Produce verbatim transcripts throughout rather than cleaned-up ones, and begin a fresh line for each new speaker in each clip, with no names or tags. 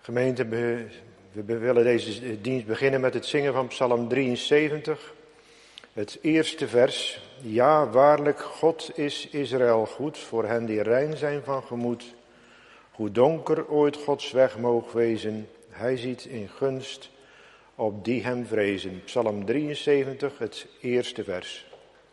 Gemeente, we willen deze dienst beginnen met het zingen van Psalm drieënzeventig. Het eerste vers. Ja, waarlijk, God is Israël goed, voor hen die rein zijn van gemoed. Hoe donker ooit Gods weg moog wezen, hij ziet in gunst op die hem vrezen. Psalm drieënzeventig, het eerste vers.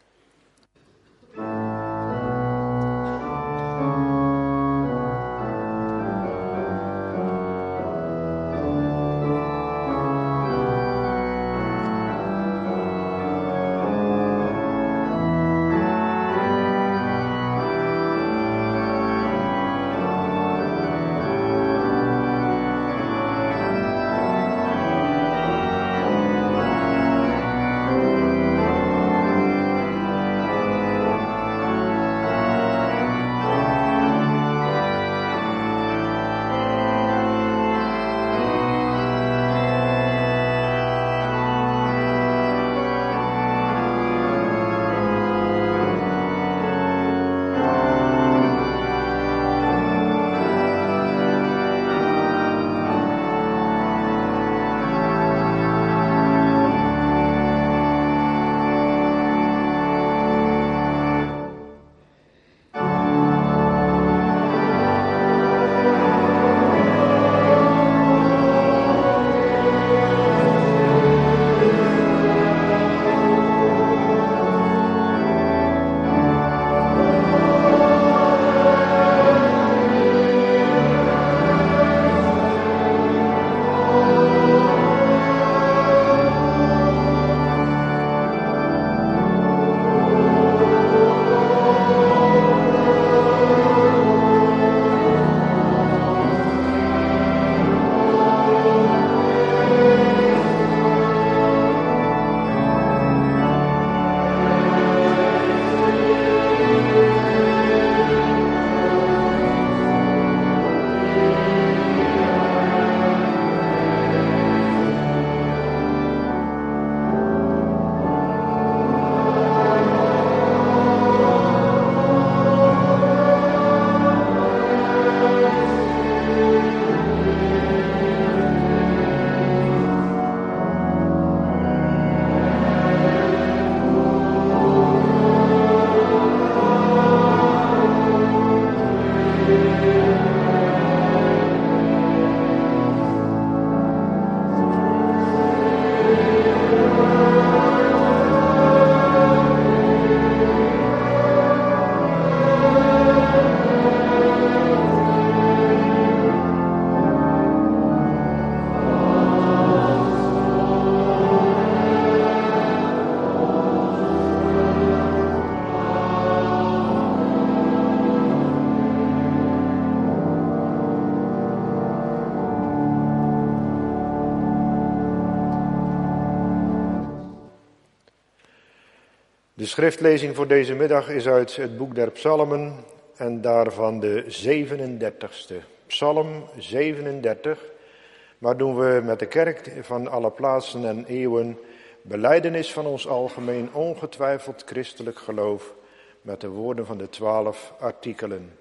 De schriftlezing voor deze middag is uit het boek der Psalmen en daarvan de zevenendertigste. Psalm zevenendertig, maar doen we met de kerk van alle plaatsen en eeuwen belijdenis van ons algemeen ongetwijfeld christelijk geloof met de woorden van de twaalf artikelen.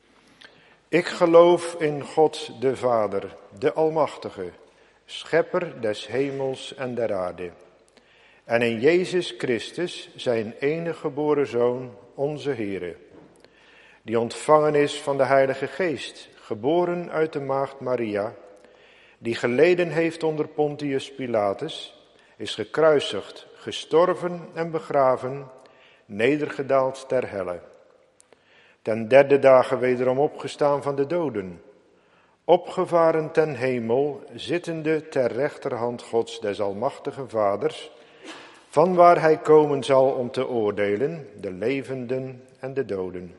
Ik geloof in God de Vader, de Almachtige, schepper des hemels en der aarde. En in Jezus Christus, zijn enige geboren Zoon, onze Heere, die ontvangen is van de Heilige Geest, geboren uit de maagd Maria, die geleden heeft onder Pontius Pilatus, is gekruisigd, gestorven en begraven, nedergedaald ter helle. Ten derde dagen wederom opgestaan van de doden, opgevaren ten hemel, zittende ter rechterhand Gods des Almachtigen Vaders, vanwaar hij komen zal om te oordelen, de levenden en de doden.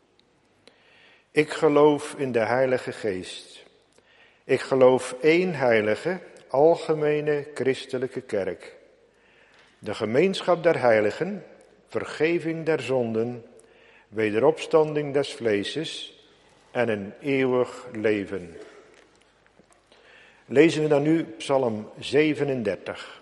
Ik geloof in de Heilige Geest. Ik geloof één heilige, algemene christelijke kerk. De gemeenschap der heiligen, vergeving der zonden, wederopstanding des vleeses en een eeuwig leven. Lezen we dan nu Psalm zevenendertig.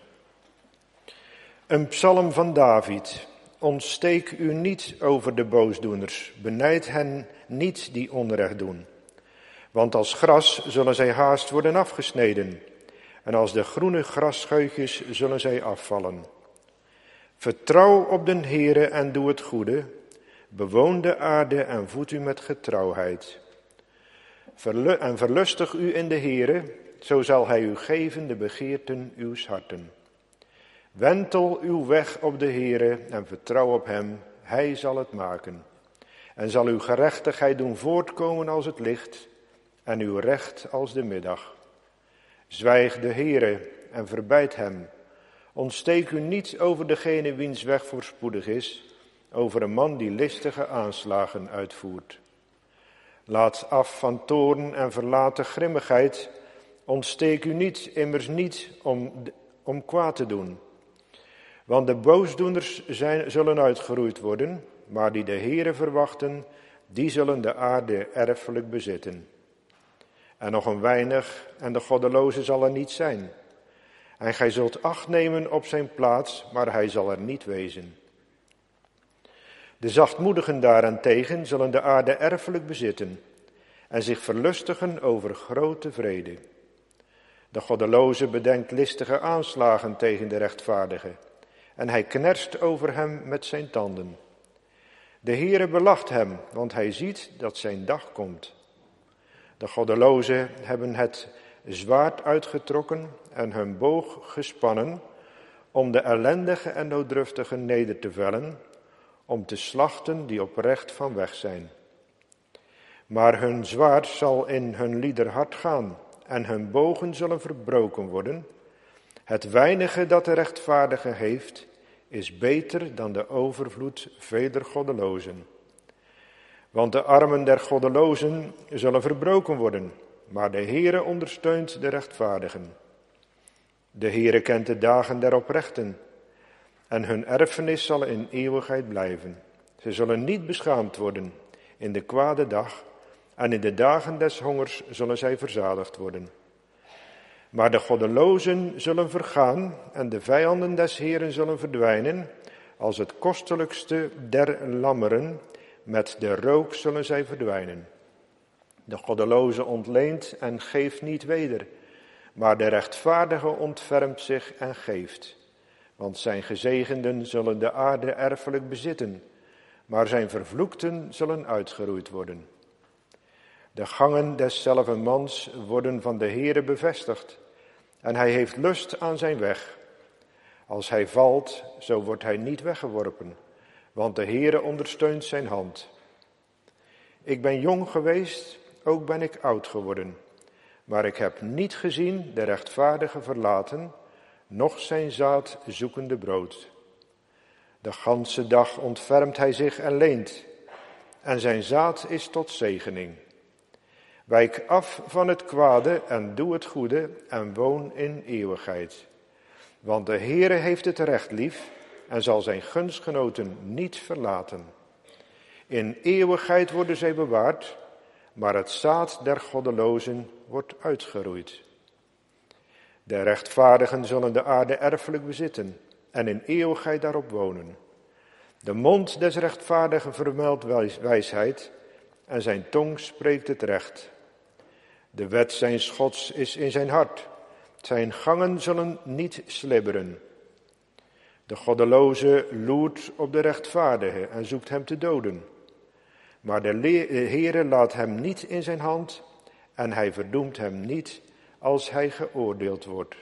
Een psalm van David. Ontsteek u niet over de boosdoeners, benijd hen niet die onrecht doen. Want als gras zullen zij haast worden afgesneden, en als de groene grasscheutjes zullen zij afvallen. Vertrouw op den Heere en doe het goede, bewoon de aarde en voed u met getrouwheid. Verlu- en verlustig u in de Heere, zo zal hij u geven de begeerten uws harten. Wentel uw weg op de Heere en vertrouw op hem, hij zal het maken. En zal uw gerechtigheid doen voortkomen als het licht en uw recht als de middag. Zwijg de Heere en verbijd hem. Ontsteek u niet over degene wiens weg voorspoedig is, over een man die listige aanslagen uitvoert. Laat af van toorn en verlaat de grimmigheid. Ontsteek u niet, immers niet om, om kwaad te doen. Want de boosdoeners zijn, zullen uitgeroeid worden, maar die de Heere verwachten, die zullen de aarde erfelijk bezitten. En nog een weinig, en de goddeloze zal er niet zijn. En gij zult acht nemen op zijn plaats, maar hij zal er niet wezen. De zachtmoedigen daarentegen zullen de aarde erfelijk bezitten en zich verlustigen over grote vrede. De goddeloze bedenkt listige aanslagen tegen de rechtvaardige en hij knerst over hem met zijn tanden. De Heere belacht hem, want hij ziet dat zijn dag komt. De goddelozen hebben het zwaard uitgetrokken en hun boog gespannen om de ellendige en nooddruftigen neder te vellen, om te slachten die oprecht van weg zijn. Maar hun zwaard zal in hun liederhart gaan en hun bogen zullen verbroken worden. Het weinige dat de rechtvaardige heeft, is beter dan de overvloed veler goddelozen. Want de armen der goddelozen zullen verbroken worden, maar de Heere ondersteunt de rechtvaardigen. De Heere kent de dagen der oprechten, en hun erfenis zal in eeuwigheid blijven. Ze zullen niet beschaamd worden in de kwade dag, en in de dagen des hongers zullen zij verzadigd worden. Maar de goddelozen zullen vergaan, en de vijanden des Heeren zullen verdwijnen, als het kostelijkste der lammeren, met de rook zullen zij verdwijnen. De goddeloze ontleent en geeft niet weder, maar de rechtvaardige ontfermt zich en geeft. Want zijn gezegenden zullen de aarde erfelijk bezitten, maar zijn vervloekten zullen uitgeroeid worden. De gangen deszelfde mans worden van de Heere bevestigd, en hij heeft lust aan zijn weg. Als hij valt, zo wordt hij niet weggeworpen, want de Heere ondersteunt zijn hand. Ik ben jong geweest, ook ben ik oud geworden, maar ik heb niet gezien de rechtvaardige verlaten, noch zijn zaad zoekende brood. De ganse dag ontfermt hij zich en leent, en zijn zaad is tot zegening. Wijk af van het kwade en doe het goede en woon in eeuwigheid. Want de Heere heeft het recht lief en zal zijn gunstgenoten niet verlaten. In eeuwigheid worden zij bewaard, maar het zaad der goddelozen wordt uitgeroeid. De rechtvaardigen zullen de aarde erfelijk bezitten en in eeuwigheid daarop wonen. De mond des rechtvaardigen vermeldt wijsheid en zijn tong spreekt het recht. De wet zijns Gods is in zijn hart. Zijn gangen zullen niet slibberen. De goddeloze loert op de rechtvaardige en zoekt hem te doden. Maar de Heere laat hem niet in zijn hand en hij verdoemt hem niet als hij geoordeeld wordt.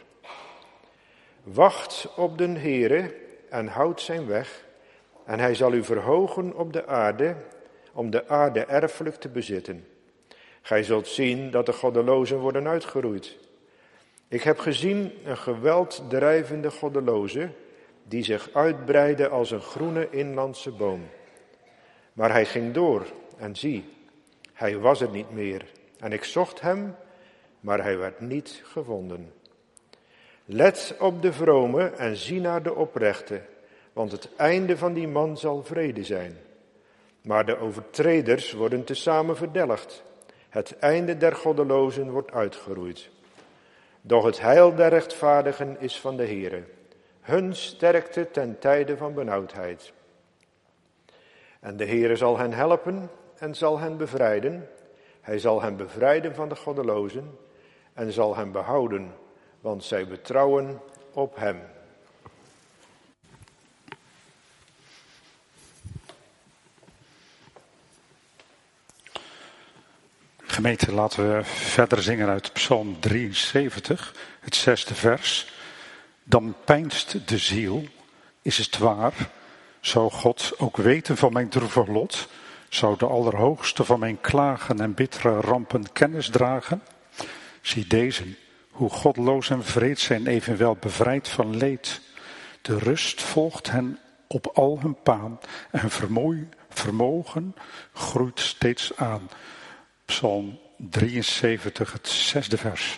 Wacht op den Heere en houd zijn weg en hij zal u verhogen op de aarde om de aarde erfelijk te bezitten. Gij zult zien dat de goddelozen worden uitgeroeid. Ik heb gezien een gewelddrijvende goddeloze die zich uitbreidde als een groene inlandse boom. Maar hij ging door en zie, hij was er niet meer. En ik zocht hem, maar hij werd niet gevonden. Let op de vrome en zie naar de oprechte, want het einde van die man zal vrede zijn. Maar de overtreders worden tezamen verdelgd. Het einde der goddelozen wordt uitgeroeid. Doch het heil der rechtvaardigen is van de Heere, hun sterkte ten tijde van benauwdheid. En de Heere zal hen helpen en zal hen bevrijden, Hij zal hen bevrijden van de goddelozen en zal hen behouden, want zij betrouwen op hem.
Gemeente, laten we verder zingen uit Psalm drieënzeventig, het zesde vers. Dan peinst de ziel, is het waar, zou God ook weten van mijn droevig lot, zou de Allerhoogste van mijn klagen en bittere rampen kennis dragen? Zie deze, hoe godloos en wreed zijn, evenwel bevrijd van leed. De rust volgt hen op al hun paan en vermooi, vermogen groeit steeds aan. Psalm drieënzeventig, het zesde vers.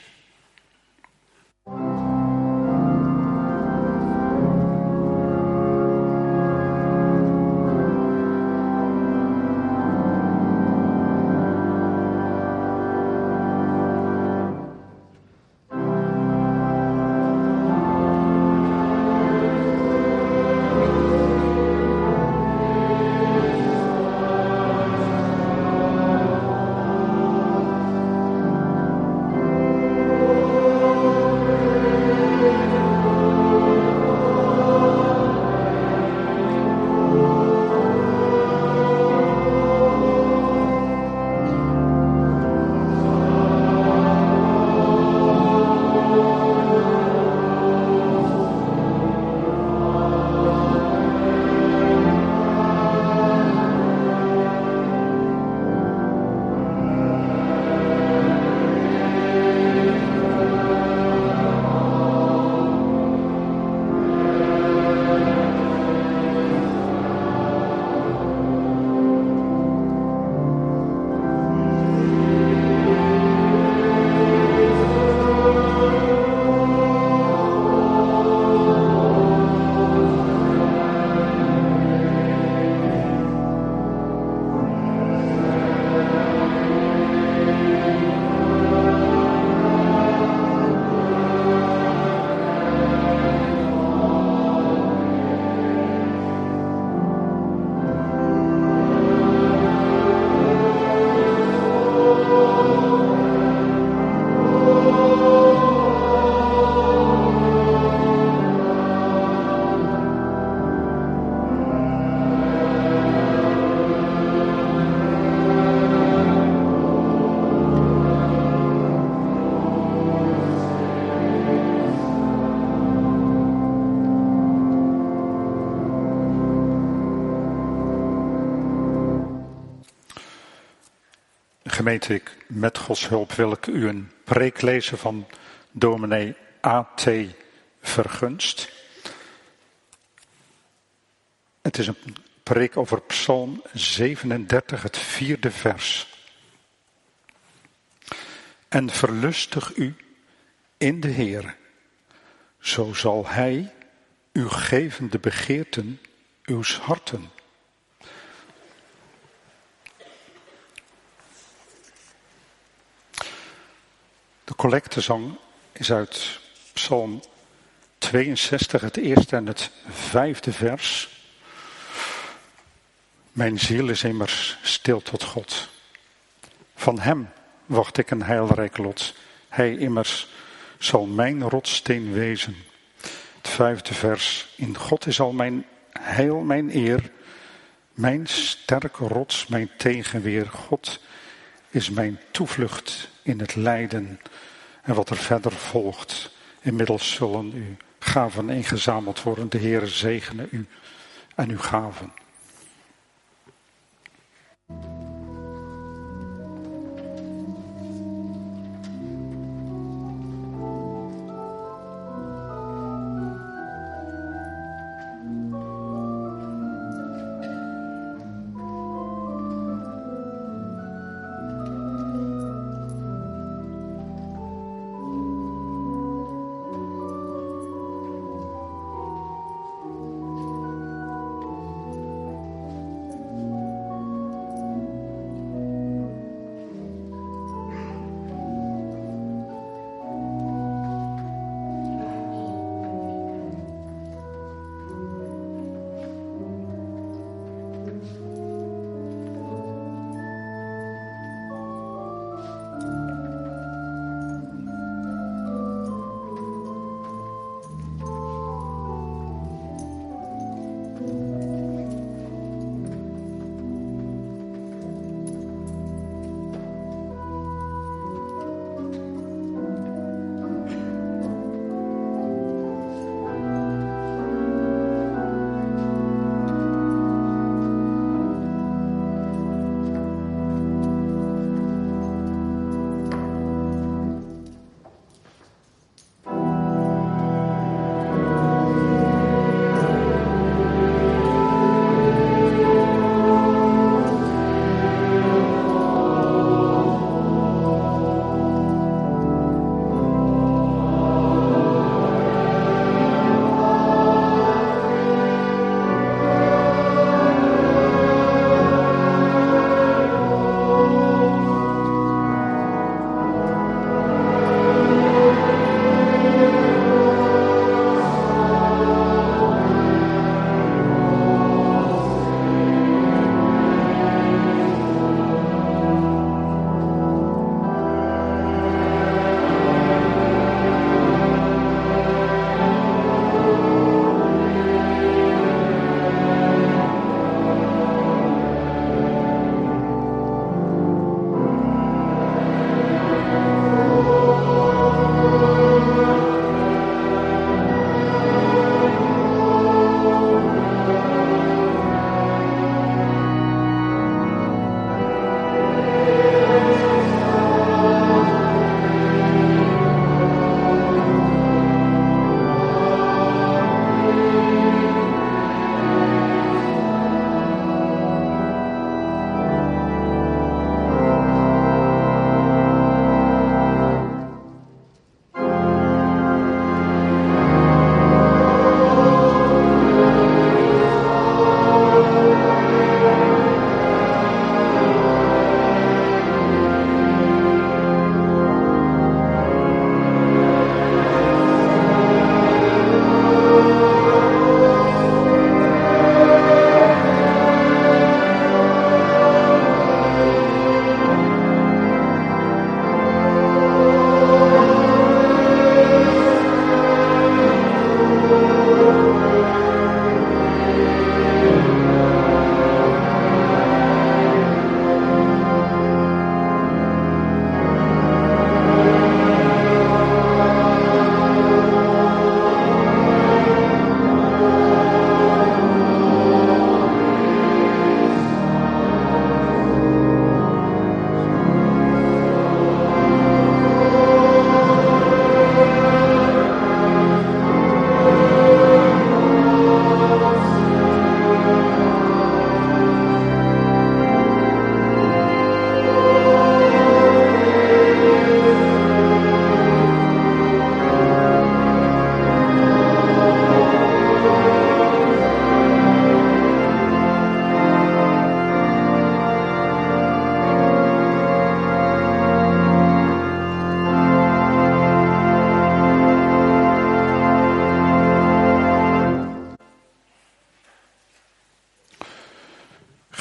Gemeente, ik, met Gods hulp wil ik u een preek lezen van dominee A T Vergunst. Het is een preek over Psalm zevenendertig, het vierde vers. En verlustig u in de Heer, zo zal Hij u geven de begeerten uws harten. De collectezang is uit Psalm tweeënzestig, het eerste en het vijfde vers. Mijn ziel is immers stil tot God. Van hem wacht ik een heilrijk lot. Hij immers zal mijn rotssteen wezen. Het vijfde vers. In God is al mijn heil, mijn eer. Mijn sterke rots, mijn tegenweer. God is mijn toevlucht in het lijden. En wat er verder volgt. Inmiddels zullen u gaven ingezameld worden. De Heere zegene u en uw gaven.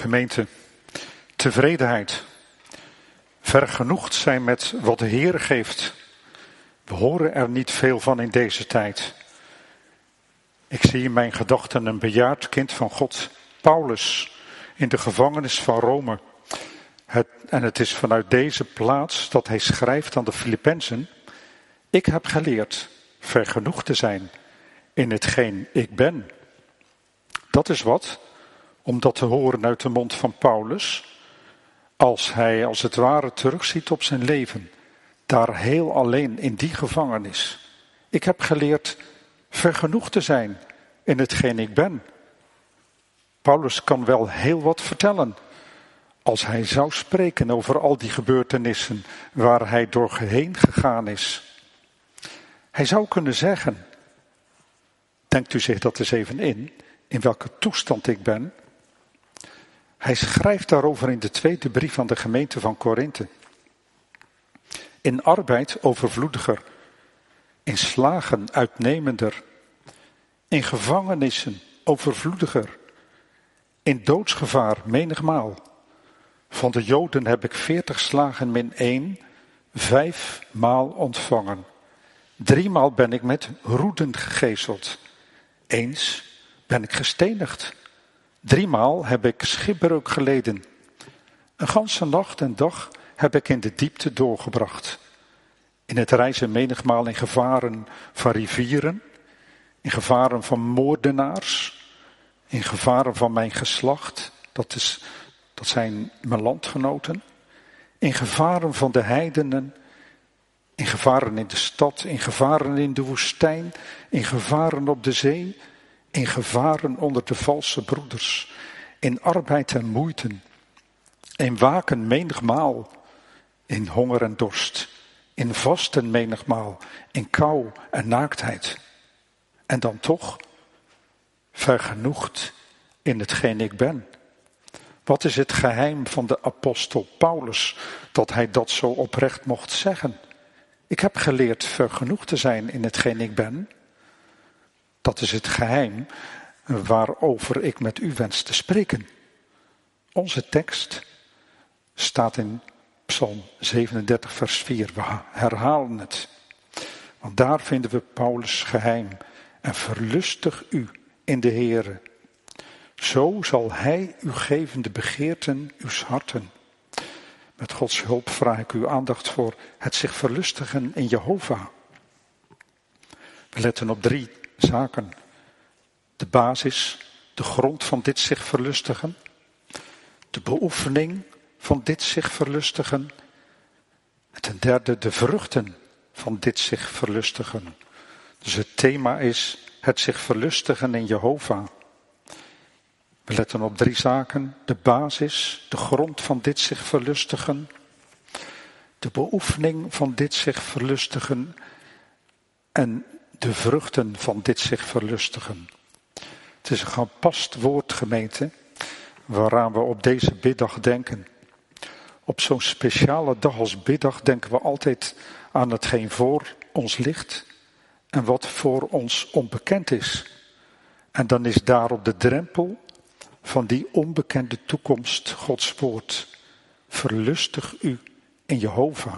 Gemeente, tevredenheid. Vergenoegd zijn met wat de Heer geeft. We horen er niet veel van in deze tijd. Ik zie in mijn gedachten een bejaard kind van God, Paulus, in de gevangenis van Rome. Het, en het is vanuit deze plaats dat hij schrijft aan de Filippenzen: ik heb geleerd vergenoegd te zijn in hetgeen ik ben. Dat is wat, om dat te horen uit de mond van Paulus, als hij als het ware terugziet op zijn leven, daar heel alleen in die gevangenis. Ik heb geleerd vergenoegd te zijn in hetgeen ik ben. Paulus kan wel heel wat vertellen als hij zou spreken over al die gebeurtenissen waar hij doorheen gegaan is. Hij zou kunnen zeggen, denkt u zich dat eens even in, in welke toestand ik ben. Hij schrijft daarover in de tweede brief aan de gemeente van Korinthe. In arbeid overvloediger, in slagen uitnemender, in gevangenissen overvloediger, in doodsgevaar menigmaal. Van de Joden heb ik veertig slagen min één, vijfmaal ontvangen. Driemaal ben ik met roeden gegezeld. Eens ben ik gestenigd. Driemaal heb ik schipbreuk geleden. Een ganse nacht en dag heb ik in de diepte doorgebracht. In het reizen menigmaal in gevaren van rivieren, in gevaren van moordenaars, in gevaren van mijn geslacht, dat, is, dat zijn mijn landgenoten, in gevaren van de heidenen, in gevaren in de stad, in gevaren in de woestijn, in gevaren op de zee, in gevaren onder de valse broeders, in arbeid en moeite, in waken menigmaal, in honger en dorst, in vasten menigmaal, in kou en naaktheid. En dan toch vergenoegd in hetgeen ik ben. Wat is het geheim van de apostel Paulus, dat hij dat zo oprecht mocht zeggen? Ik heb geleerd vergenoegd te zijn in hetgeen ik ben. Dat is het geheim waarover ik met u wens te spreken. Onze tekst staat in Psalm zevenendertig vers vier. We herhalen het. Want daar vinden we Paulus' geheim. En verlustig u in de Heere. Zo zal hij u geven de begeerten uws harten. Met Gods hulp vraag ik uw aandacht voor het zich verlustigen in Jehovah. We letten op drie zaken. De basis, de grond van dit zich verlustigen. De beoefening van dit zich verlustigen. En ten derde de vruchten van dit zich verlustigen. Dus het thema is het zich verlustigen in Jehovah. We letten op drie zaken. De basis, de grond van dit zich verlustigen. De beoefening van dit zich verlustigen. En de vruchten van dit zich verlustigen. Het is een gepast woord, gemeente, waaraan we op deze biddag denken. Op zo'n speciale dag als biddag denken we altijd aan hetgeen voor ons ligt en wat voor ons onbekend is. En dan is daar op de drempel van die onbekende toekomst Gods woord. Verlustig u in Jehovah.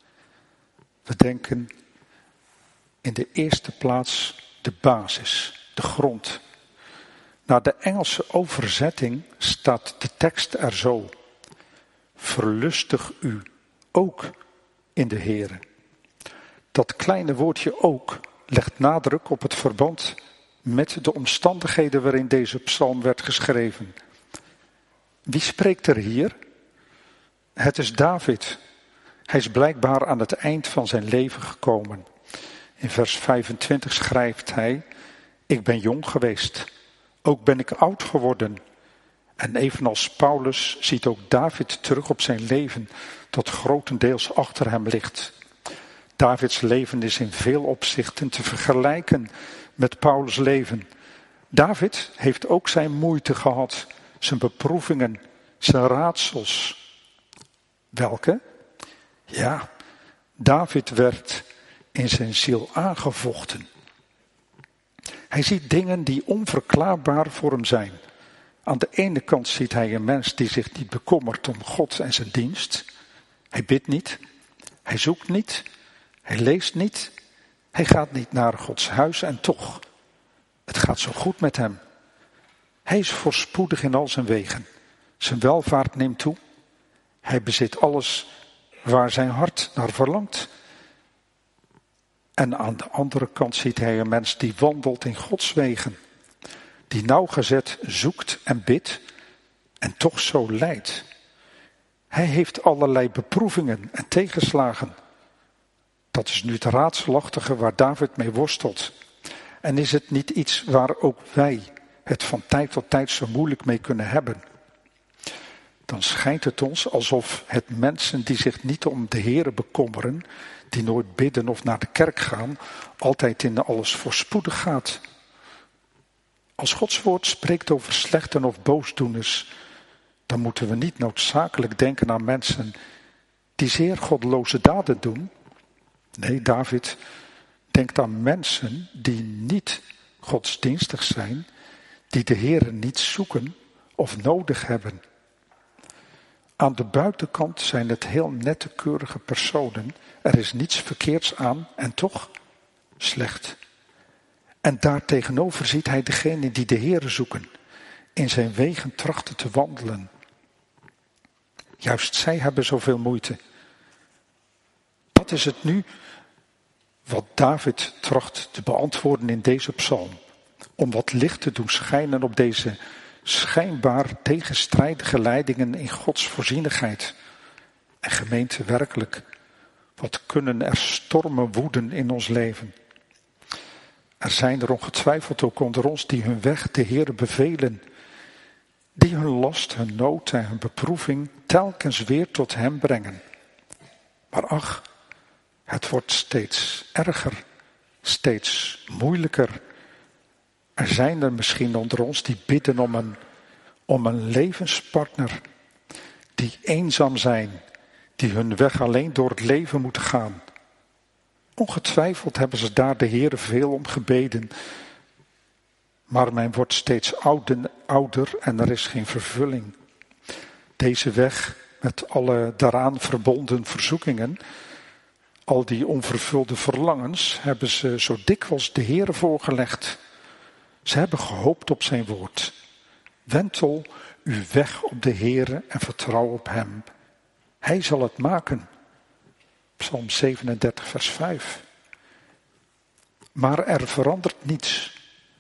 We denken in de eerste plaats de basis, de grond. Naar de Engelse overzetting staat de tekst er zo. Verlustig u ook in de Heere. Dat kleine woordje ook legt nadruk op het verband met de omstandigheden waarin deze psalm werd geschreven. Wie spreekt er hier? Het is David. Hij is blijkbaar aan het eind van zijn leven gekomen. In vers vijfentwintig schrijft hij: ik ben jong geweest, ook ben ik oud geworden. En evenals Paulus ziet ook David terug op zijn leven dat grotendeels achter hem ligt. Davids leven is in veel opzichten te vergelijken met Paulus' leven. David heeft ook zijn moeite gehad, zijn beproevingen, zijn raadsels. Welke? Ja, David werd in zijn ziel aangevochten. Hij ziet dingen die onverklaarbaar voor hem zijn. Aan de ene kant ziet hij een mens die zich niet bekommert om God en zijn dienst. Hij bidt niet, hij zoekt niet, hij leest niet, hij gaat niet naar Gods huis en toch, het gaat zo goed met hem. Hij is voorspoedig in al zijn wegen. Zijn welvaart neemt toe. Hij bezit alles waar zijn hart naar verlangt. En aan de andere kant ziet hij een mens die wandelt in Gods wegen. Die nauwgezet zoekt en bidt en toch zo lijdt. Hij heeft allerlei beproevingen en tegenslagen. Dat is nu het raadselachtige waar David mee worstelt. En is het niet iets waar ook wij het van tijd tot tijd zo moeilijk mee kunnen hebben? Dan schijnt het ons alsof het mensen die zich niet om de Here bekommeren, die nooit bidden of naar de kerk gaan, altijd in alles voorspoedig gaat. Als Gods woord spreekt over slechten of boosdoeners, dan moeten we niet noodzakelijk denken aan mensen die zeer goddeloze daden doen. Nee, David denkt aan mensen die niet godsdienstig zijn, die de Here niet zoeken of nodig hebben. Aan de buitenkant zijn het heel nette, keurige personen. Er is niets verkeerds aan en toch slecht. En daartegenover ziet hij degenen die de Here zoeken, in zijn wegen trachten te wandelen. Juist zij hebben zoveel moeite. Dat is het nu wat David tracht te beantwoorden in deze psalm. Om wat licht te doen schijnen op deze schijnbaar tegenstrijdige leidingen in Gods voorzienigheid. En gemeente, werkelijk, wat kunnen er stormen woeden in ons leven. Er zijn er ongetwijfeld ook onder ons die hun weg de Heere bevelen. Die hun last, hun nood en hun beproeving telkens weer tot hem brengen. Maar ach, het wordt steeds erger, steeds moeilijker. Er zijn er misschien onder ons die bidden om een, om een levenspartner. Die eenzaam zijn, die hun weg alleen door het leven moeten gaan. Ongetwijfeld hebben ze daar de Heere veel om gebeden. Maar men wordt steeds ouder en er is geen vervulling. Deze weg met alle daaraan verbonden verzoekingen, al die onvervulde verlangens, hebben ze zo dikwijls de Heere voorgelegd. Ze hebben gehoopt op zijn woord. Wentel uw weg op de Heere en vertrouw op hem. Hij zal het maken. Psalm zevenendertig vers vijf. Maar er verandert niets.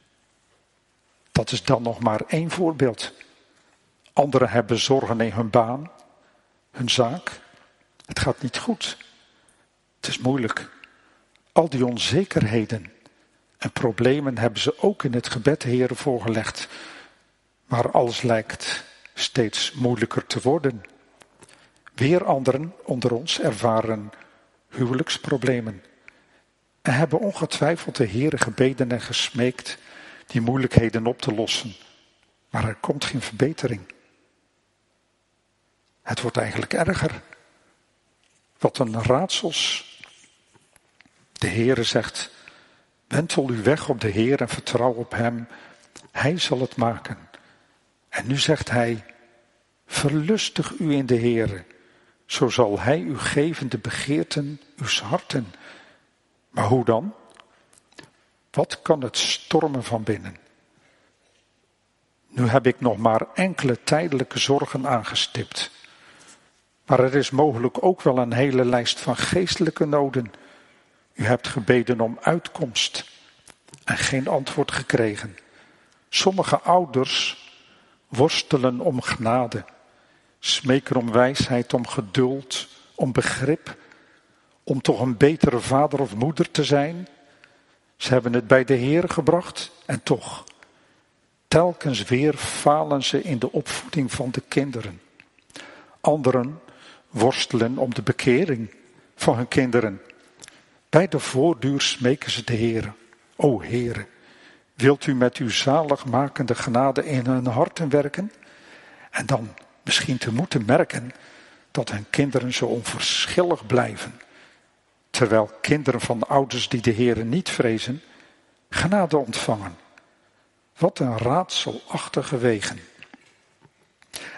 Dat is dan nog maar één voorbeeld. Anderen hebben zorgen in hun baan, hun zaak. Het gaat niet goed. Het is moeilijk. Al die onzekerheden en problemen hebben ze ook in het gebed de Heere voorgelegd. Maar alles lijkt steeds moeilijker te worden. Weer anderen onder ons ervaren huwelijksproblemen. En hebben ongetwijfeld de Heere gebeden en gesmeekt die moeilijkheden op te lossen. Maar er komt geen verbetering. Het wordt eigenlijk erger. Wat een raadsels. De Heere zegt, wentel uw weg op de Heer en vertrouw op hem. Hij zal het maken. En nu zegt hij, verlustig u in de Heere. Zo zal hij u geven de begeerten uws harten. Maar hoe dan? Wat kan het stormen van binnen? Nu heb ik nog maar enkele tijdelijke zorgen aangestipt. Maar er is mogelijk ook wel een hele lijst van geestelijke noden. U hebt gebeden om uitkomst en geen antwoord gekregen. Sommige ouders worstelen om genade, smeken om wijsheid, om geduld, om begrip, om toch een betere vader of moeder te zijn. Ze hebben het bij de Heer gebracht en toch, telkens weer falen ze in de opvoeding van de kinderen. Anderen worstelen om de bekering van hun kinderen. Bij de voorduur smeken ze de Heer. O Heere, wilt u met uw zaligmakende genade in hun harten werken? En dan misschien te moeten merken dat hun kinderen zo onverschillig blijven. Terwijl kinderen van ouders die de Heere niet vrezen, genade ontvangen. Wat een raadselachtige wegen.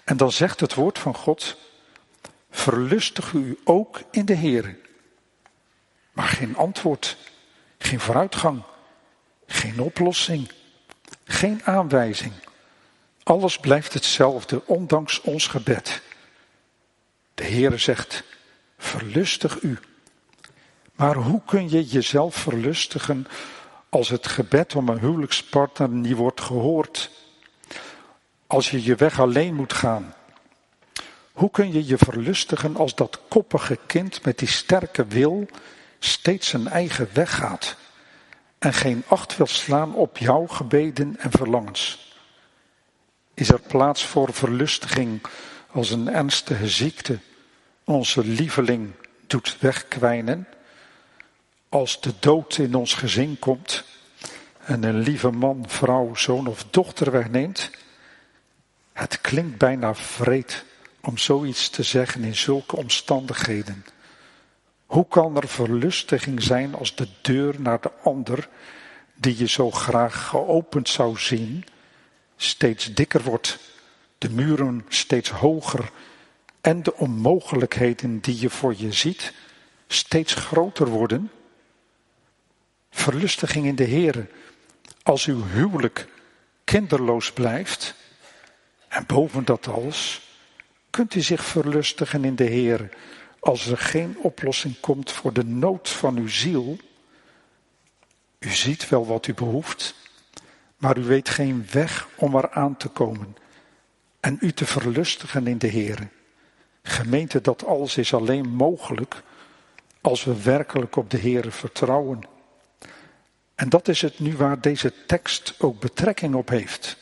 En dan zegt het woord van God, verlustig u ook in de Heere. Maar geen antwoord, geen vooruitgang, geen oplossing, geen aanwijzing. Alles blijft hetzelfde, ondanks ons gebed. De Heere zegt, verlustig u. Maar hoe kun je jezelf verlustigen als het gebed om een huwelijkspartner niet wordt gehoord? Als je je weg alleen moet gaan. Hoe kun je je verlustigen als dat koppige kind met die sterke wil steeds zijn eigen weg gaat en geen acht wil slaan op jouw gebeden en verlangens? Is er plaats voor verlustiging als een ernstige ziekte onze lieveling doet wegkwijnen? Als de dood in ons gezin komt en een lieve man, vrouw, zoon of dochter wegneemt? Het klinkt bijna wreed om zoiets te zeggen in zulke omstandigheden. Hoe kan er verlustiging zijn als de deur naar de ander, die je zo graag geopend zou zien, steeds dikker wordt, de muren steeds hoger en de onmogelijkheden die je voor je ziet steeds groter worden? Verlustiging in de Heere, als uw huwelijk kinderloos blijft, en boven dat alles kunt u zich verlustigen in de Heere, als er geen oplossing komt voor de nood van uw ziel. U ziet wel wat u behoeft, maar u weet geen weg om eraan te komen en u te verlustigen in de Heere. Gemeente, dat alles is alleen mogelijk als we werkelijk op de Heere vertrouwen. En dat is het nu waar deze tekst ook betrekking op heeft.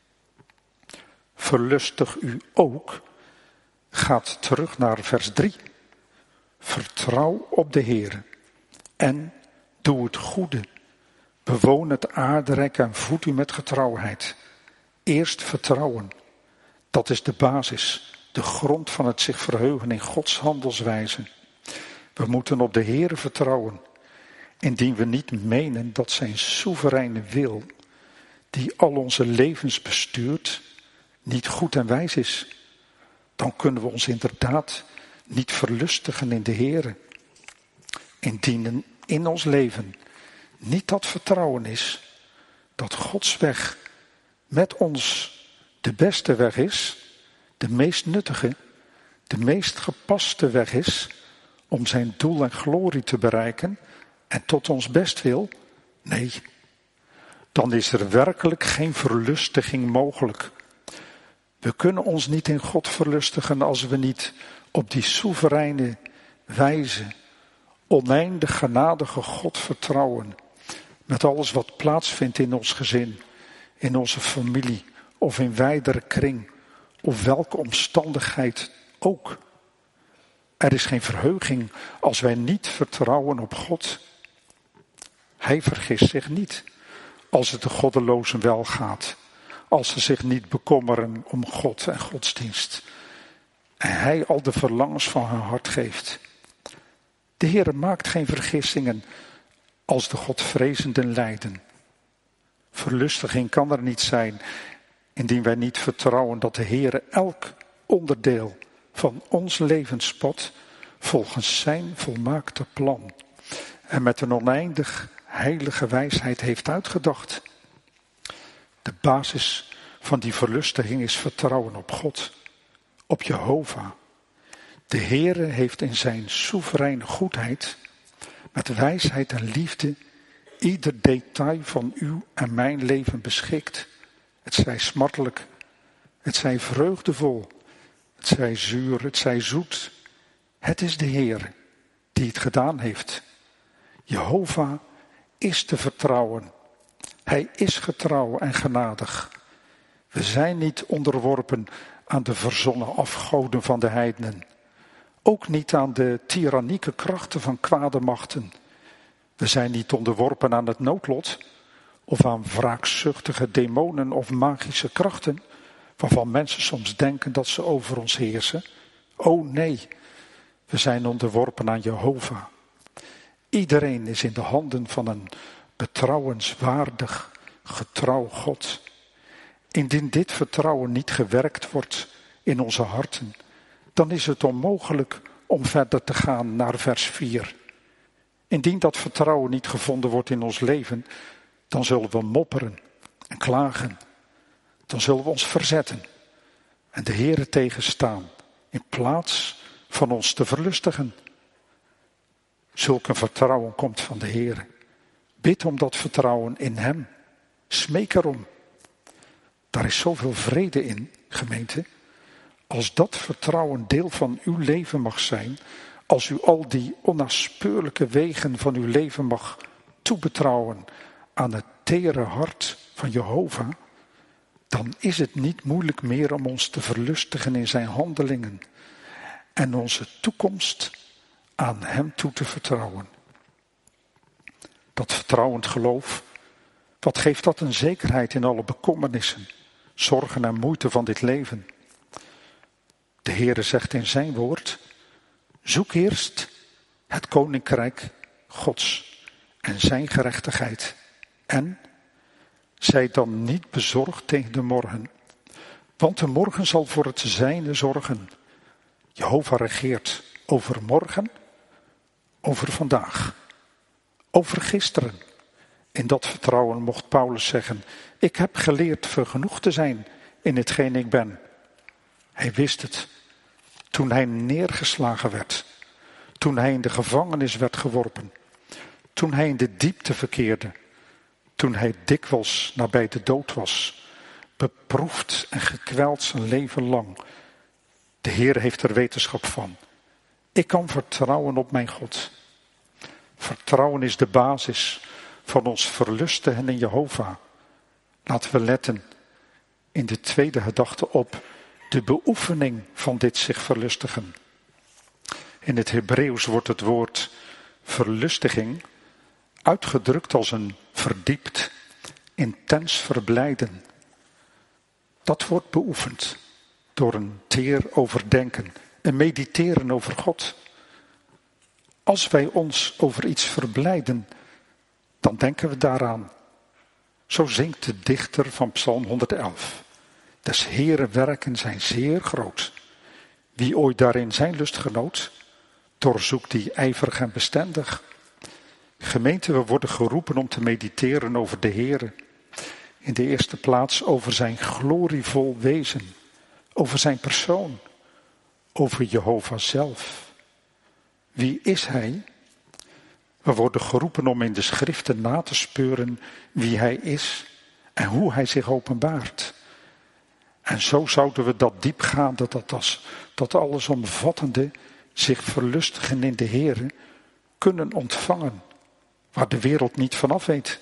Verlustig u ook, gaat terug naar vers drie. Vertrouw op de Heere en doe het goede. Bewoon het aardrijk en voed u met getrouwheid. Eerst vertrouwen, dat is de basis, de grond van het zich verheugen in Gods handelswijze. We moeten op de Heere vertrouwen, indien we niet menen dat zijn soevereine wil, die al onze levens bestuurt, niet goed en wijs is. Dan kunnen we ons inderdaad niet verlustigen in de Heere. Indien in ons leven niet dat vertrouwen is, dat Gods weg met ons de beste weg is, de meest nuttige, de meest gepaste weg is, om zijn doel en glorie te bereiken en tot ons best wil, nee, dan is er werkelijk geen verlustiging mogelijk. We kunnen ons niet in God verlustigen als we niet op die soevereine wijze, oneindig genadige God vertrouwen. Met alles wat plaatsvindt in ons gezin, in onze familie of in wijdere kring, of welke omstandigheid ook. Er is geen verheuging als wij niet vertrouwen op God. Hij vergist zich niet als het de goddelozen wel gaat. Als ze zich niet bekommeren om God en godsdienst. En hij al de verlangens van hun hart geeft. De Heere maakt geen vergissingen als de Godvrezenden lijden. Verlustiging kan er niet zijn indien wij niet vertrouwen dat de Heere elk onderdeel van ons levenspad volgens zijn volmaakte plan en met een oneindig heilige wijsheid heeft uitgedacht. De basis van die verlustiging is vertrouwen op God, op Jehovah. De Heere heeft in zijn soevereine goedheid, met wijsheid en liefde, ieder detail van uw en mijn leven beschikt. Het zij smartelijk, het zij vreugdevol, het zij zuur, het zij zoet. Het is de Heere die het gedaan heeft. Jehovah is te vertrouwen. Hij is getrouw en genadig. We zijn niet onderworpen aan de verzonnen afgoden van de heidenen. Ook niet aan de tyrannieke krachten van kwade machten. We zijn niet onderworpen aan het noodlot of aan wraakzuchtige demonen of magische krachten, waarvan mensen soms denken dat ze over ons heersen. Oh nee, we zijn onderworpen aan Jehovah. Iedereen is in de handen van een betrouwenswaardig, getrouw God. Indien dit vertrouwen niet gewerkt wordt in onze harten, dan is het onmogelijk om verder te gaan naar vers vier. Indien dat vertrouwen niet gevonden wordt in ons leven, dan zullen we mopperen en klagen. Dan zullen we ons verzetten en de Heere tegenstaan in plaats van ons te verlustigen. Zulk een vertrouwen komt van de Heere. Bid om dat vertrouwen in Hem. Smeek erom. Daar is zoveel vrede in, gemeente. Als dat vertrouwen deel van uw leven mag zijn, als u al die onnaspeurlijke wegen van uw leven mag toebetrouwen aan het tere hart van Jehovah, dan is het niet moeilijk meer om ons te verlustigen in zijn handelingen en onze toekomst aan Hem toe te vertrouwen. Dat vertrouwend geloof, wat geeft dat een zekerheid in alle bekommernissen, zorgen en moeite van dit leven? De Heere zegt in zijn woord, zoek eerst het koninkrijk Gods en zijn gerechtigheid en zij dan niet bezorgd tegen de morgen, want de morgen zal voor het zijne zorgen. Jehovah regeert over morgen, over vandaag, over gisteren. In dat vertrouwen mocht Paulus zeggen, ik heb geleerd vergenoegd te zijn in hetgeen ik ben. Hij wist het toen hij neergeslagen werd, toen hij in de gevangenis werd geworpen, toen hij in de diepte verkeerde, toen hij dikwijls nabij de dood was, beproefd en gekweld zijn leven lang. De Heer heeft er wetenschap van. Ik kan vertrouwen op mijn God. Vertrouwen is de basis van ons verlustigen in Jehovah. Laten we letten in de tweede gedachte op de beoefening van dit zich verlustigen. In het Hebreeuws wordt het woord verlustiging uitgedrukt als een verdiept, intens verblijden. Dat wordt beoefend door een teer overdenken, een mediteren over God. Als wij ons over iets verblijden, dan denken we daaraan. Zo zingt de dichter van Psalm honderdelf. Des Heeren werken zijn zeer groot. Wie ooit daarin zijn lust genoot, doorzoekt die ijverig en bestendig. Gemeente, we worden geroepen om te mediteren over de Heere. In de eerste plaats over zijn glorievol wezen, over zijn persoon, over Jehovah zelf. Wie is hij? We worden geroepen om in de schriften na te speuren wie hij is en hoe hij zich openbaart. En zo zouden we dat diepgaande, dat, als, dat allesomvattende zich verlustigen in de Heere kunnen ontvangen, waar de wereld niet vanaf weet.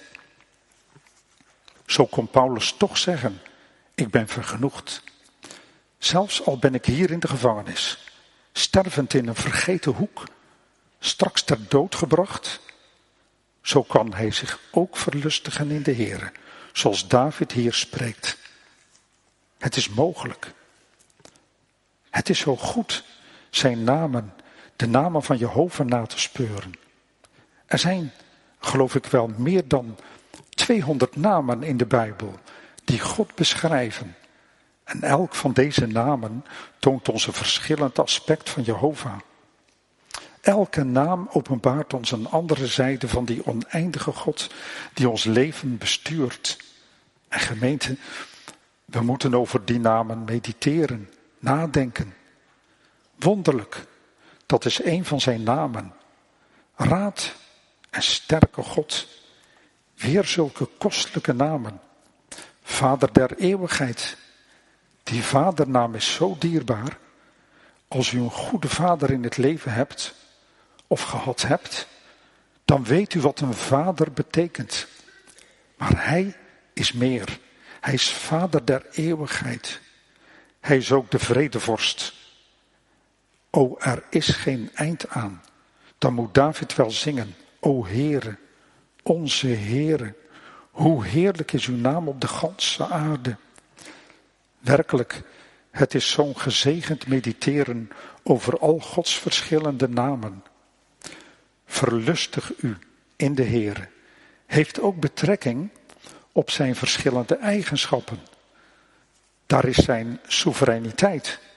Zo kon Paulus toch zeggen, ik ben vergenoegd. Zelfs al ben ik hier in de gevangenis, stervend in een vergeten hoek, straks ter dood gebracht, zo kan hij zich ook verlustigen in de Heere, zoals David hier spreekt. Het is mogelijk. Het is zo goed zijn namen, de namen van Jehovah na te speuren. Er zijn, geloof ik wel, meer dan tweehonderd namen in de Bijbel die God beschrijven. En elk van deze namen toont ons een verschillend aspect van Jehovah. Elke naam openbaart ons een andere zijde van die oneindige God die ons leven bestuurt. En gemeente, we moeten over die namen mediteren, nadenken. Wonderlijk, dat is een van zijn namen. Raad en sterke God. Weer zulke kostelijke namen. Vader der eeuwigheid. Die vadernaam is zo dierbaar. Als u een goede vader in het leven hebt, of gehad hebt, dan weet u wat een vader betekent. Maar hij is meer. Hij is vader der eeuwigheid. Hij is ook de vredevorst. O, er is geen eind aan. Dan moet David wel zingen. O Heere, onze Heere, hoe heerlijk is uw naam op de ganse aarde. Werkelijk, het is zo'n gezegend mediteren over al Gods verschillende namen. Verlustig u in de Heere. Heeft ook betrekking op zijn verschillende eigenschappen. Daar is zijn soevereiniteit.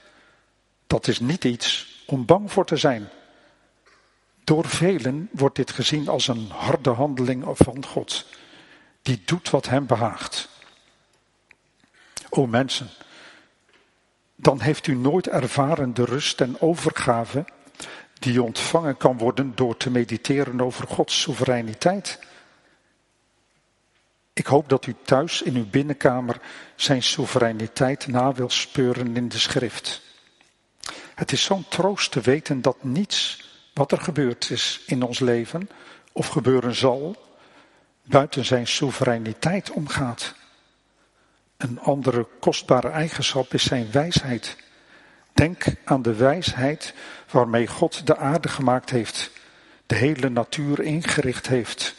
Dat is niet iets om bang voor te zijn. Door velen wordt dit gezien als een harde handeling van God. Die doet wat hem behaagt. O mensen, dan heeft u nooit ervaren de rust en overgave die ontvangen kan worden door te mediteren over Gods soevereiniteit. Ik hoop dat u thuis in uw binnenkamer zijn soevereiniteit na wil speuren in de schrift. Het is zo'n troost te weten dat niets wat er gebeurd is in ons leven of gebeuren zal, buiten zijn soevereiniteit omgaat. Een andere kostbare eigenschap is zijn wijsheid. Denk aan de wijsheid waarmee God de aarde gemaakt heeft, de hele natuur ingericht heeft.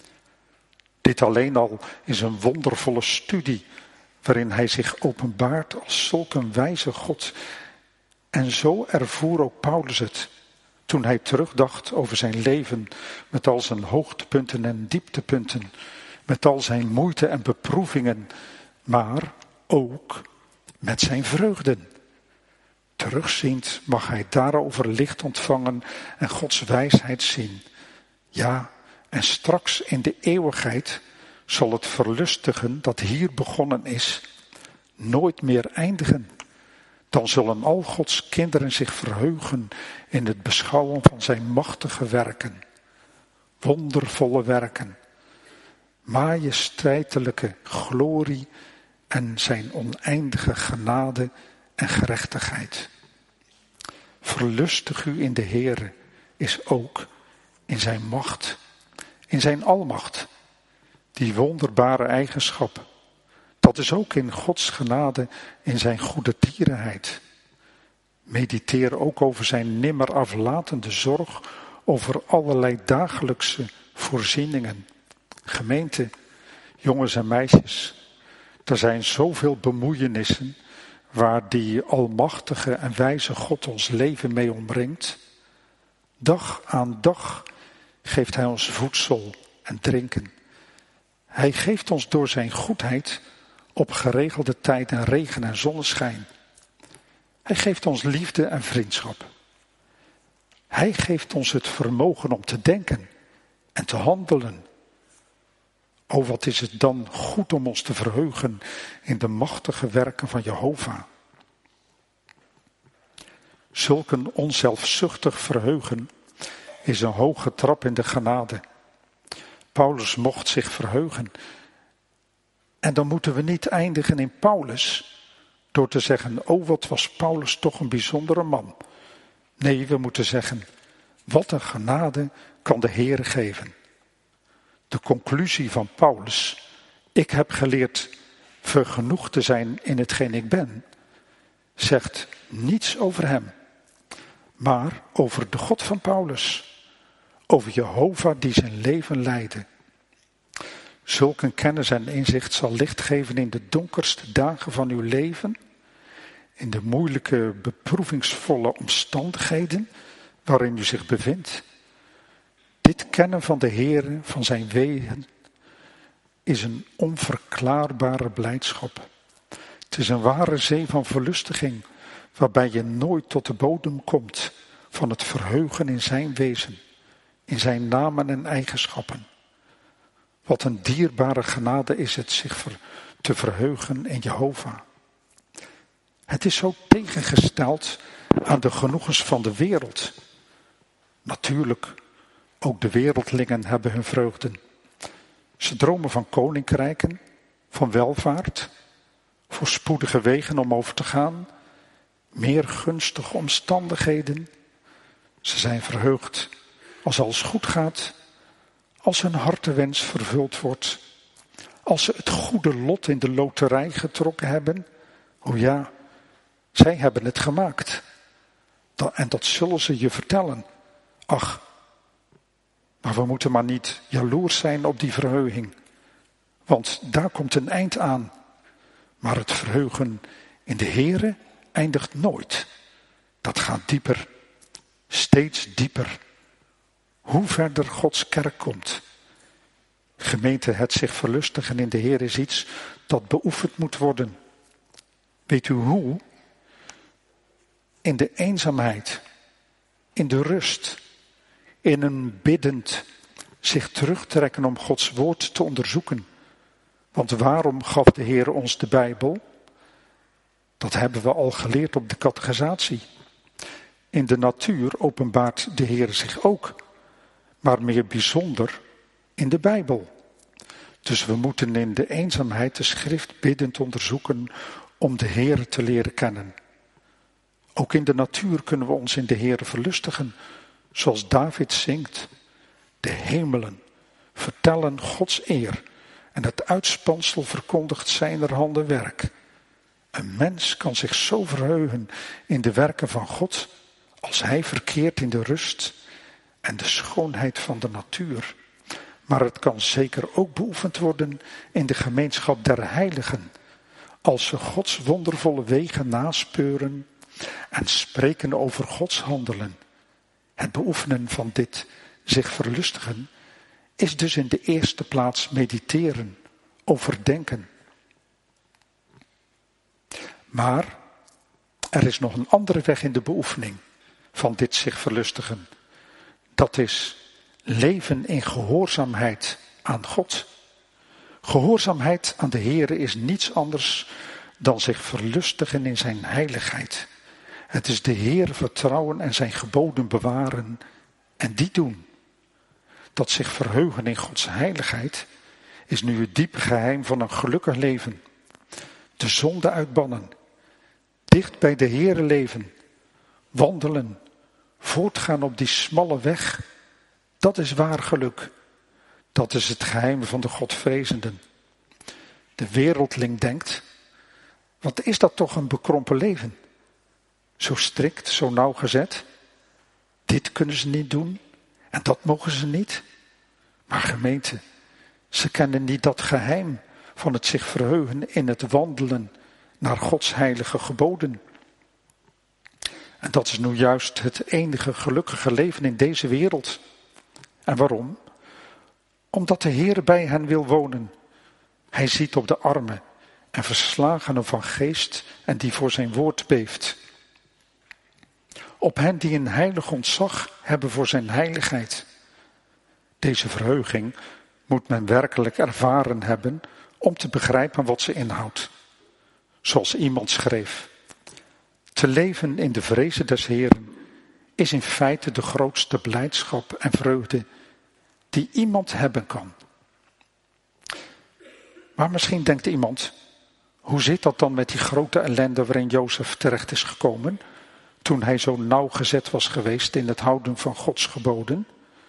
Dit alleen al is een wondervolle studie, waarin hij zich openbaart als zulk een wijze God. En zo ervoer ook Paulus het, toen hij terugdacht over zijn leven, met al zijn hoogtepunten en dieptepunten, met al zijn moeite en beproevingen, maar ook met zijn vreugden. Terugziend mag hij daarover licht ontvangen en Gods wijsheid zien. Ja, en straks in de eeuwigheid zal het verlustigen dat hier begonnen is, nooit meer eindigen. Dan zullen al Gods kinderen zich verheugen in het beschouwen van zijn machtige werken. Wondervolle werken. Majesteitelijke glorie en zijn oneindige genade en gerechtigheid. Verlustig u in de Heere is ook in zijn macht, in zijn almacht, die wonderbare eigenschap. Dat is ook in Gods genade, in zijn goede tierenheid. Mediteer ook over zijn nimmer aflatende zorg over allerlei dagelijkse voorzieningen. Gemeente, jongens en meisjes, er zijn zoveel bemoeienissen waar die almachtige en wijze God ons leven mee omringt. Dag aan dag geeft hij ons voedsel en drinken. Hij geeft ons door zijn goedheid op geregelde tijd en regen en zonneschijn. Hij geeft ons liefde en vriendschap. Hij geeft ons het vermogen om te denken en te handelen. O, wat is het dan goed om ons te verheugen in de machtige werken van Jehovah. Zulk een onzelfzuchtig verheugen is een hoge trap in de genade. Paulus mocht zich verheugen. En dan moeten we niet eindigen in Paulus door te zeggen, oh wat was Paulus toch een bijzondere man. Nee, we moeten zeggen, wat een genade kan de Heere geven. De conclusie van Paulus, ik heb geleerd vergenoegd te zijn in hetgeen ik ben, zegt niets over hem, maar over de God van Paulus, over Jehovah die zijn leven leidde. Zulk een kennis en inzicht zal licht geven in de donkerste dagen van uw leven, in de moeilijke, beproevingsvolle omstandigheden waarin u zich bevindt. Dit kennen van de Heere, van zijn wegen, is een onverklaarbare blijdschap. Het is een ware zee van verlustiging, waarbij je nooit tot de bodem komt van het verheugen in zijn wezen, in zijn namen en eigenschappen. Wat een dierbare genade is het zich te verheugen in Jehovah. Het is zo tegengesteld aan de genoegens van de wereld. Natuurlijk, ook de wereldlingen hebben hun vreugden. Ze dromen van koninkrijken, van welvaart, voorspoedige wegen om over te gaan, meer gunstige omstandigheden. Ze zijn verheugd als alles goed gaat, als hun hartenwens vervuld wordt, als ze het goede lot in de loterij getrokken hebben. O ja, zij hebben het gemaakt. En dat zullen ze je vertellen. Ach, maar we moeten maar niet jaloers zijn op die verheuging. Want daar komt een eind aan. Maar het verheugen in de Heere eindigt nooit. Dat gaat dieper, steeds dieper. Hoe verder Gods kerk komt. Gemeente, het zich verlustigen in de Heer is iets dat beoefend moet worden. Weet u hoe? in de eenzaamheid, in de rust, in een biddend zich terugtrekken om Gods woord te onderzoeken. Want waarom gaf de Heer ons de Bijbel? Dat hebben we al geleerd op de catechisatie. In de natuur openbaart de Heer zich ook, maar meer bijzonder in de Bijbel. Dus we moeten in de eenzaamheid de schrift biddend onderzoeken om de Heer te leren kennen. Ook in de natuur kunnen we ons in de Heer verlustigen, zoals David zingt. De hemelen vertellen Gods eer en het uitspansel verkondigt zijner handen werk. Een mens kan zich zo verheugen in de werken van God als hij verkeert in de rust en de schoonheid van de natuur. Maar het kan zeker ook beoefend worden in de gemeenschap der heiligen, als ze Gods wondervolle wegen naspeuren en spreken over Gods handelen. Het beoefenen van dit zich verlustigen is dus in de eerste plaats mediteren, overdenken. Maar er is nog een andere weg in de beoefening van dit zich verlustigen. Dat is leven in gehoorzaamheid aan God. Gehoorzaamheid aan de Heere is niets anders dan zich verlustigen in zijn heiligheid. Het is de Heer vertrouwen en zijn geboden bewaren en die doen. Dat zich verheugen in Gods heiligheid is nu het diepe geheim van een gelukkig leven. De zonde uitbannen, dicht bij de Heere leven, wandelen, voortgaan op die smalle weg, dat is waar geluk. Dat is het geheim van de Godvrezenden. De wereldling denkt, wat is dat toch een bekrompen leven? Zo strikt, zo nauwgezet. Dit kunnen ze niet doen en dat mogen ze niet. Maar gemeente, ze kennen niet dat geheim van het zich verheugen in het wandelen naar Gods heilige geboden. En dat is nu juist het enige gelukkige leven in deze wereld. En waarom? Omdat de Heer bij hen wil wonen. Hij ziet op de armen en verslagenen van geest en die voor zijn woord beeft. Op hen die een heilig ontzag hebben voor zijn heiligheid. Deze verheuging moet men werkelijk ervaren hebben om te begrijpen wat ze inhoudt. Zoals iemand schreef. Te leven in de vrezen des Heeren is in feite de grootste blijdschap en vreugde die iemand hebben kan. Maar misschien denkt iemand, hoe zit dat dan met die grote ellende waarin Jozef terecht is gekomen, toen hij zo nauwgezet was geweest in het houden van Gods geboden?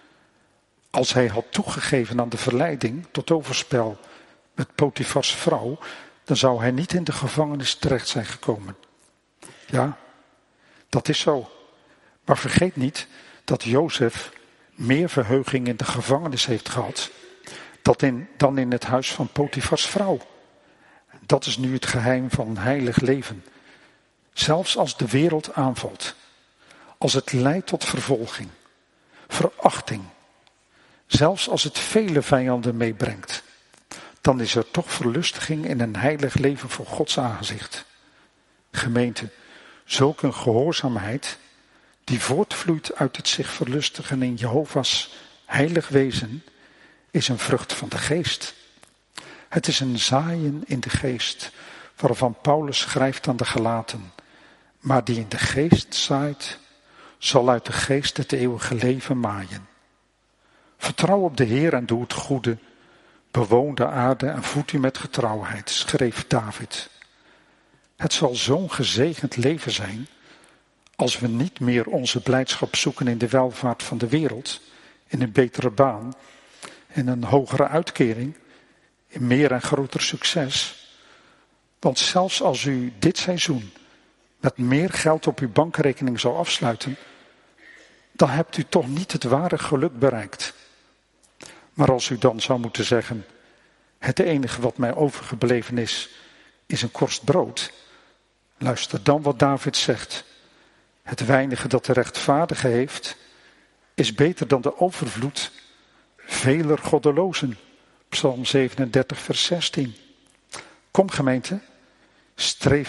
Als hij had toegegeven aan de verleiding tot overspel met Potifars vrouw, dan zou hij niet in de gevangenis terecht zijn gekomen. Ja, dat is zo. Maar vergeet niet dat Jozef meer verheuging in de gevangenis heeft gehad dat in, dan in het huis van Potifars vrouw. Dat is nu het geheim van een heilig leven. Zelfs als de wereld aanvalt, als het leidt tot vervolging, verachting, zelfs als het vele vijanden meebrengt, dan is er toch verlustiging in een heilig leven voor Gods aangezicht. Gemeente, zulk een gehoorzaamheid die voortvloeit uit het zich verlustigen in Jehovah's heilig wezen, is een vrucht van de geest. Het is een zaaien in de geest, waarvan Paulus schrijft aan de Galaten. Maar die in de geest zaait, zal uit de geest het eeuwige leven maaien. Vertrouw op de Heer en doe het goede. Bewoon de aarde en voed u met getrouwheid, schreef David. Het zal zo'n gezegend leven zijn, als we niet meer onze blijdschap zoeken in de welvaart van de wereld, in een betere baan, in een hogere uitkering, in meer en groter succes. Want zelfs als u dit seizoen met meer geld op uw bankrekening zou afsluiten, dan hebt u toch niet het ware geluk bereikt. Maar als u dan zou moeten zeggen, het enige wat mij overgebleven is, is een korst brood. Luister dan wat David zegt. Het weinige dat de rechtvaardige heeft, is beter dan de overvloed veler goddelozen. Psalm zevenendertig vers zestien. Kom gemeente, streef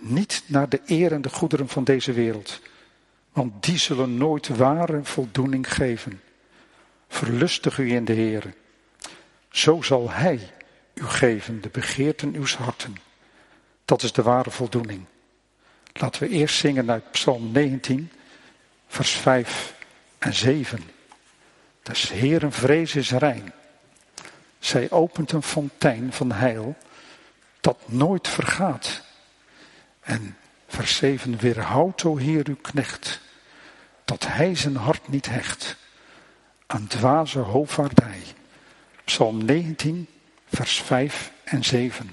niet naar de eer en de goederen van deze wereld, want die zullen nooit ware voldoening geven. Verlustig u in de Heere. Zo zal Hij u geven de begeerten uws harten. Dat is de ware voldoening. Laten we eerst zingen uit Psalm negentien, vers vijf en zeven. Des Heeren vrees is rein. Zij opent een fontein van heil, dat nooit vergaat. En vers zeven, weerhoud, o Heer, uw knecht, dat hij zijn hart niet hecht aan dwaze hoogvaardij. Psalm negentien, vers vijf en zeven.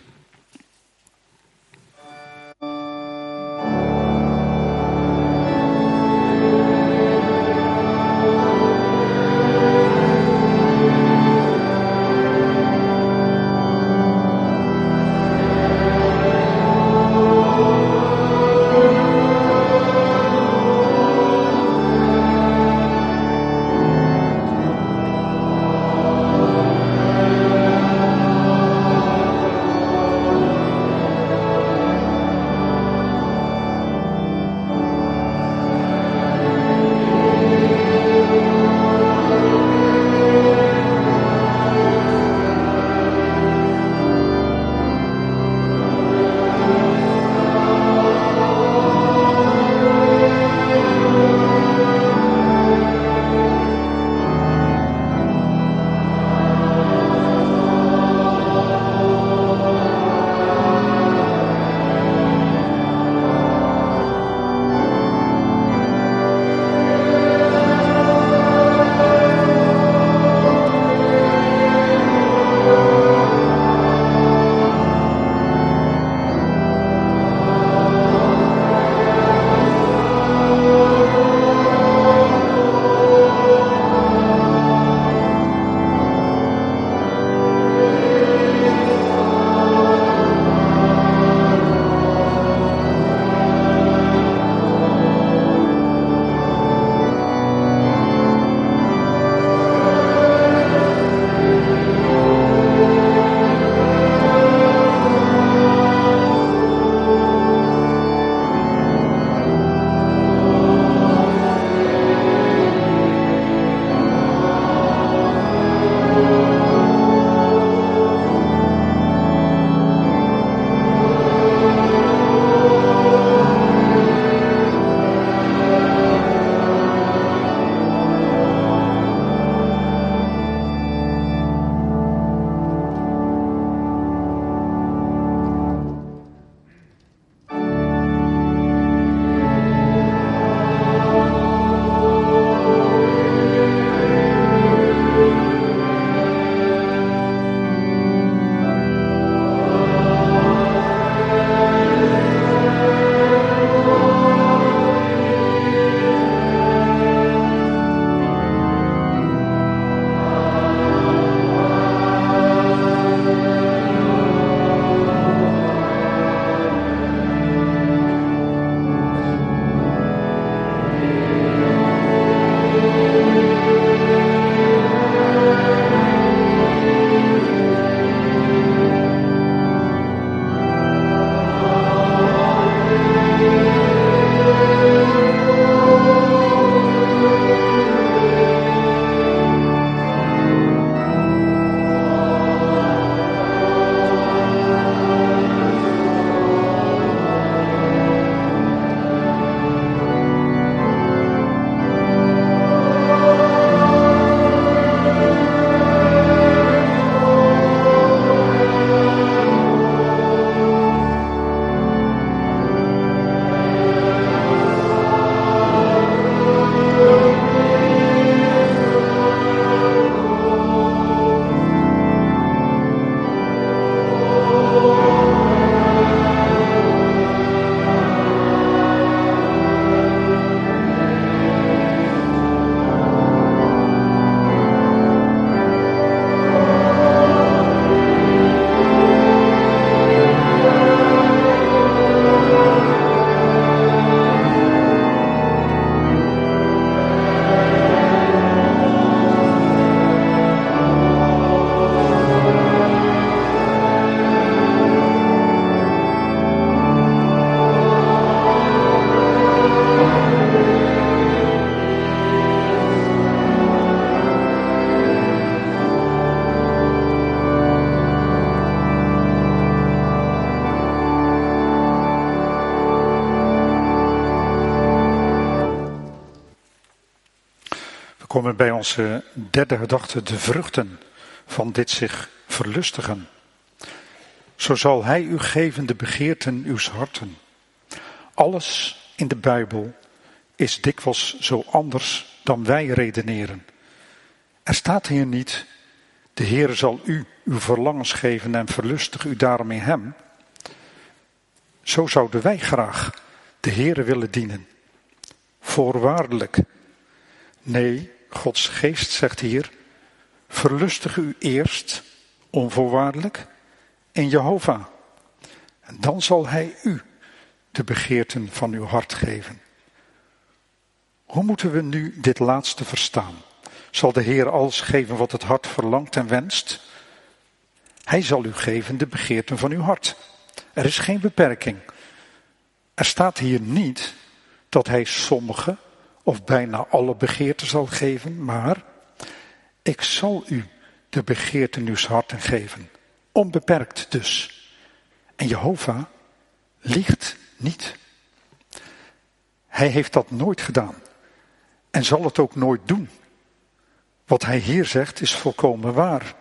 komen bij onze derde gedachte de vruchten van dit zich verlustigen. Zo zal hij u geven de begeerten uws harten. Alles in de Bijbel is dikwijls zo anders dan wij redeneren. Er staat hier niet, de Heere zal u uw verlangens geven en verlustig u daarom in hem. Zo zouden wij graag de Heere willen dienen. Voorwaardelijk. Nee, Gods geest zegt hier, verlustig u eerst, onvoorwaardelijk, in Jehovah. En dan zal hij u de begeerten van uw hart geven. Hoe moeten we nu dit laatste verstaan? Zal de Heer alles geven wat het hart verlangt en wenst? Hij zal u geven de begeerten van uw hart. Er is geen beperking. Er staat hier niet dat hij sommige of bijna alle begeerten zal geven, maar ik zal u de begeerten uws harten geven. Onbeperkt dus. En Jehovah liegt niet. Hij heeft dat nooit gedaan en zal het ook nooit doen. Wat hij hier zegt is volkomen waar.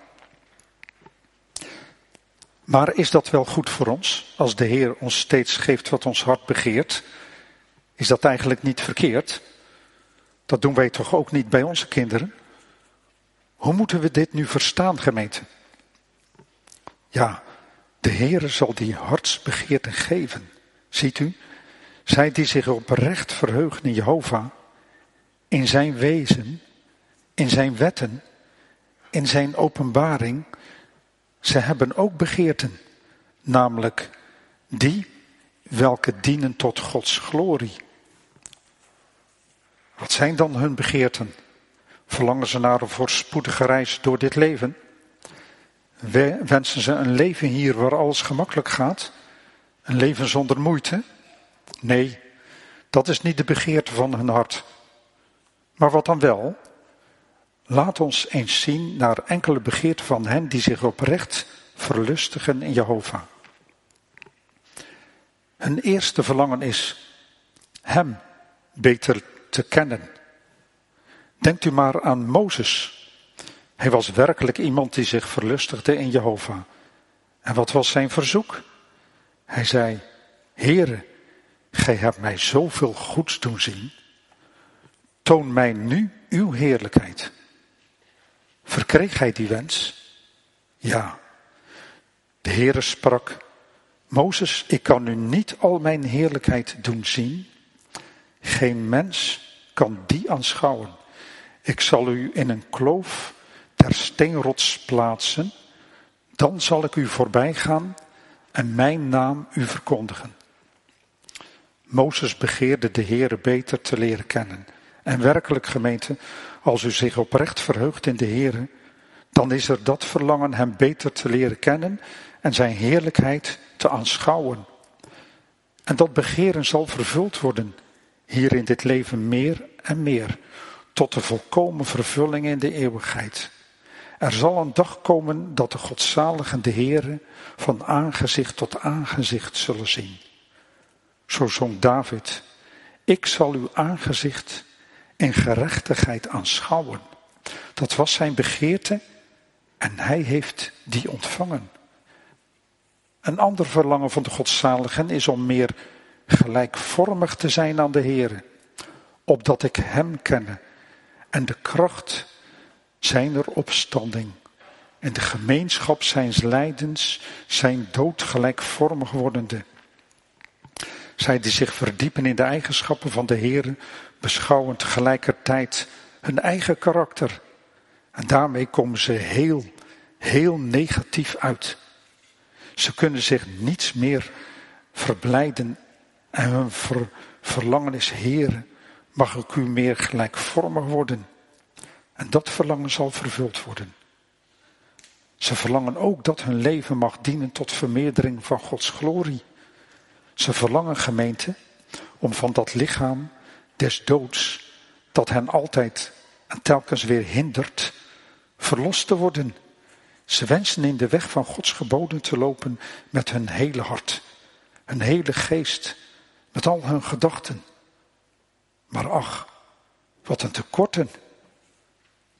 Maar is dat wel goed voor ons, als de Heer ons steeds geeft wat ons hart begeert? Is dat eigenlijk niet verkeerd? Dat doen wij toch ook niet bij onze kinderen? Hoe moeten we dit nu verstaan, gemeente? Ja, de Heere zal die hartsbegeerten geven. Ziet u, zij die zich oprecht verheugen in Jehovah, in zijn wezen, in zijn wetten, in zijn openbaring, ze hebben ook begeerten, namelijk die welke dienen tot Gods glorie. Wat zijn dan hun begeerten? Verlangen ze naar een voorspoedige reis door dit leven? Wensen ze een leven hier waar alles gemakkelijk gaat? Een leven zonder moeite? Nee, dat is niet de begeerte van hun hart. Maar wat dan wel? Laat ons eens zien naar enkele begeerten van hen die zich oprecht verlustigen in Jehovah. Hun eerste verlangen is hem beter te kennen. Denkt u maar aan Mozes. Hij was werkelijk iemand die zich verlustigde in Jehovah. En wat was zijn verzoek? Hij zei, Heere, gij hebt mij zoveel goeds doen zien. Toon mij nu uw heerlijkheid. Verkreeg hij die wens? Ja. De Heere sprak, Mozes, ik kan u niet al mijn heerlijkheid doen zien. Geen mens kan die aanschouwen. Ik zal u in een kloof ter steenrots plaatsen. Dan zal ik u voorbij gaan en mijn naam u verkondigen. Mozes begeerde de Heere beter te leren kennen. En werkelijk, gemeente, als u zich oprecht verheugt in de Heere, dan is er dat verlangen hem beter te leren kennen en zijn heerlijkheid te aanschouwen. En dat begeren zal vervuld worden, hier in dit leven meer en meer, tot de volkomen vervulling in de eeuwigheid. Er zal een dag komen dat de godzaligen de Heere van aangezicht tot aangezicht zullen zien. Zo zong David, ik zal uw aangezicht in gerechtigheid aanschouwen. Dat was zijn begeerte en hij heeft die ontvangen. Een ander verlangen van de godzaligen is om meer gelijkvormig te zijn aan de Heere, opdat ik hem kenne en de kracht zijner opstanding en de gemeenschap zijns lijdens, zijn dood gelijkvormig wordende. Zij die zich verdiepen in de eigenschappen van de Heere, beschouwen tegelijkertijd hun eigen karakter. En daarmee komen ze heel, heel negatief uit. Ze kunnen zich niets meer verblijden en hun ver, verlangen is, Heere, mag ik u meer gelijkvormig worden. En dat verlangen zal vervuld worden. Ze verlangen ook dat hun leven mag dienen tot vermeerdering van Gods glorie. Ze verlangen, gemeente, om van dat lichaam des doods, dat hen altijd en telkens weer hindert, verlost te worden. Ze wensen in de weg van Gods geboden te lopen met hun hele hart, hun hele geest, met al hun gedachten. Maar ach, wat een tekorten.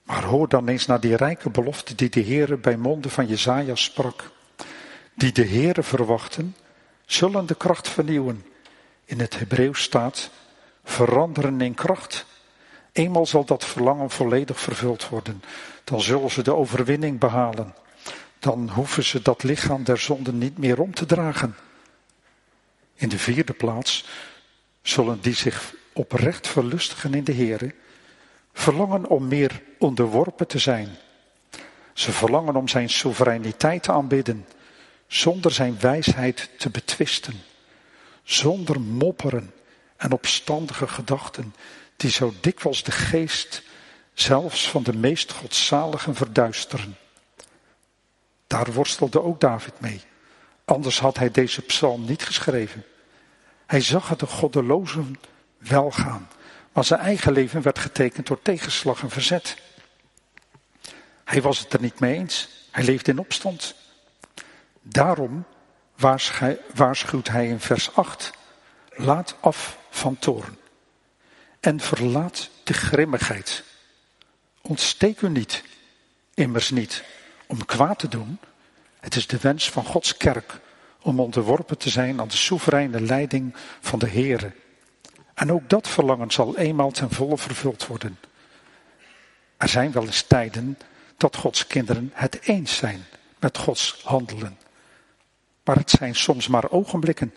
Maar hoor dan eens naar die rijke belofte die de Heere bij monden van Jesaja sprak. Die de Heere verwachten, zullen de kracht vernieuwen. In het Hebreeuws staat, veranderen in kracht. Eenmaal zal dat verlangen volledig vervuld worden. Dan zullen ze de overwinning behalen. Dan hoeven ze dat lichaam der zonde niet meer om te dragen. In de vierde plaats zullen die zich oprecht verlustigen in de Heere, verlangen om meer onderworpen te zijn. Ze verlangen om zijn soevereiniteit te aanbidden, zonder zijn wijsheid te betwisten, zonder mopperen en opstandige gedachten, die zo dikwijls de geest zelfs van de meest godzaligen verduisteren. Daar worstelde ook David mee, anders had hij deze psalm niet geschreven. Hij zag het de goddelozen welgaan, maar zijn eigen leven werd getekend door tegenslag en verzet. Hij was het er niet mee eens, hij leefde in opstand. Daarom waarschuwt hij in vers acht, laat af van toorn en verlaat de grimmigheid. Ontsteek u niet, immers niet, om kwaad te doen. Het is de wens van Gods kerk om onderworpen te zijn aan de soevereine leiding van de Heere. En ook dat verlangen zal eenmaal ten volle vervuld worden. Er zijn wel eens tijden dat Gods kinderen het eens zijn met Gods handelen. Maar het zijn soms maar ogenblikken.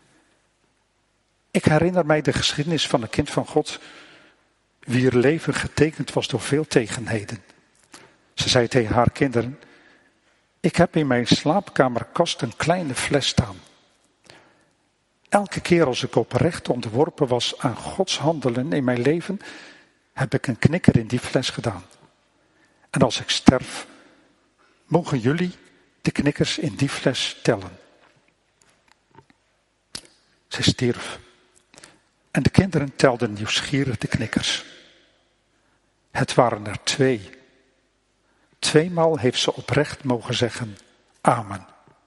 Ik herinner mij de geschiedenis van een kind van God, wier leven getekend was door veel tegenheden. Ze zei tegen haar kinderen, ik heb in mijn slaapkamerkast een kleine fles staan. Elke keer als ik oprecht onderworpen was aan Gods handelen in mijn leven, heb ik een knikker in die fles gedaan. En als ik sterf, mogen jullie de knikkers in die fles tellen. Ze stierf. En de kinderen telden nieuwsgierig de knikkers. Het waren er twee. Tweemaal heeft ze oprecht mogen zeggen, amen.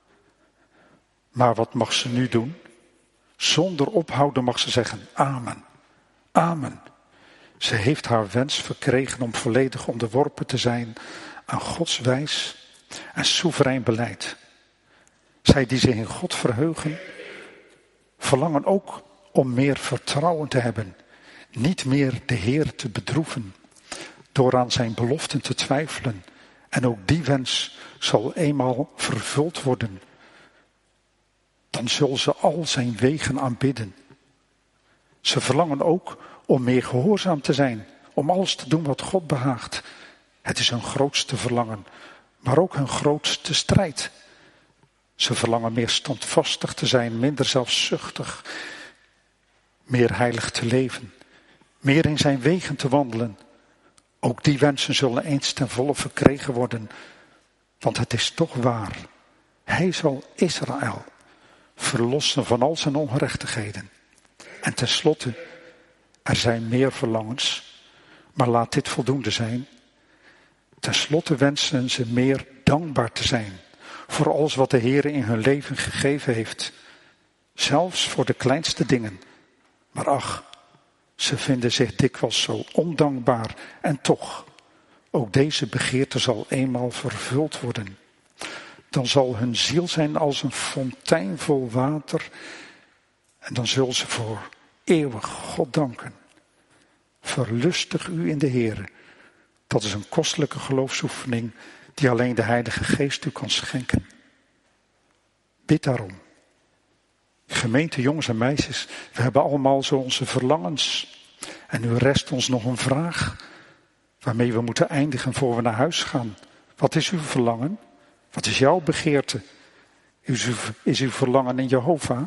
Maar wat mag ze nu doen? Zonder ophouden mag ze zeggen, amen, amen. Ze heeft haar wens verkregen om volledig onderworpen te zijn aan Gods wijs en soeverein beleid. Zij die zich in God verheugen, verlangen ook om meer vertrouwen te hebben. Niet meer de Heer te bedroeven, door aan zijn beloften te twijfelen. En ook die wens zal eenmaal vervuld worden. Dan zullen ze al zijn wegen aanbidden. Ze verlangen ook om meer gehoorzaam te zijn, om alles te doen wat God behaagt. Het is hun grootste verlangen, maar ook hun grootste strijd. Ze verlangen meer standvastig te zijn, minder zelfzuchtig, meer heilig te leven, meer in zijn wegen te wandelen. Ook die wensen zullen eens ten volle verkregen worden, want het is toch waar. Hij zal Israël verlossen van al zijn ongerechtigheden. En tenslotte, er zijn meer verlangens, maar laat dit voldoende zijn. Ten slotte wensen ze meer dankbaar te zijn voor alles wat de Heer in hun leven gegeven heeft. Zelfs voor de kleinste dingen. Maar ach, ze vinden zich dikwijls zo ondankbaar en toch, ook deze begeerte zal eenmaal vervuld worden. Dan zal hun ziel zijn als een fontein vol water en dan zullen ze voor eeuwig God danken. Verlustig u in de Heere. Dat is een kostelijke geloofsoefening die alleen de Heilige Geest u kan schenken. Bid daarom. Gemeente jongens en meisjes, we hebben allemaal zo onze verlangens. En nu rest ons nog een vraag waarmee we moeten eindigen voor we naar huis gaan. Wat is uw verlangen? Wat is jouw begeerte? Is uw, is uw verlangen in Jehovah?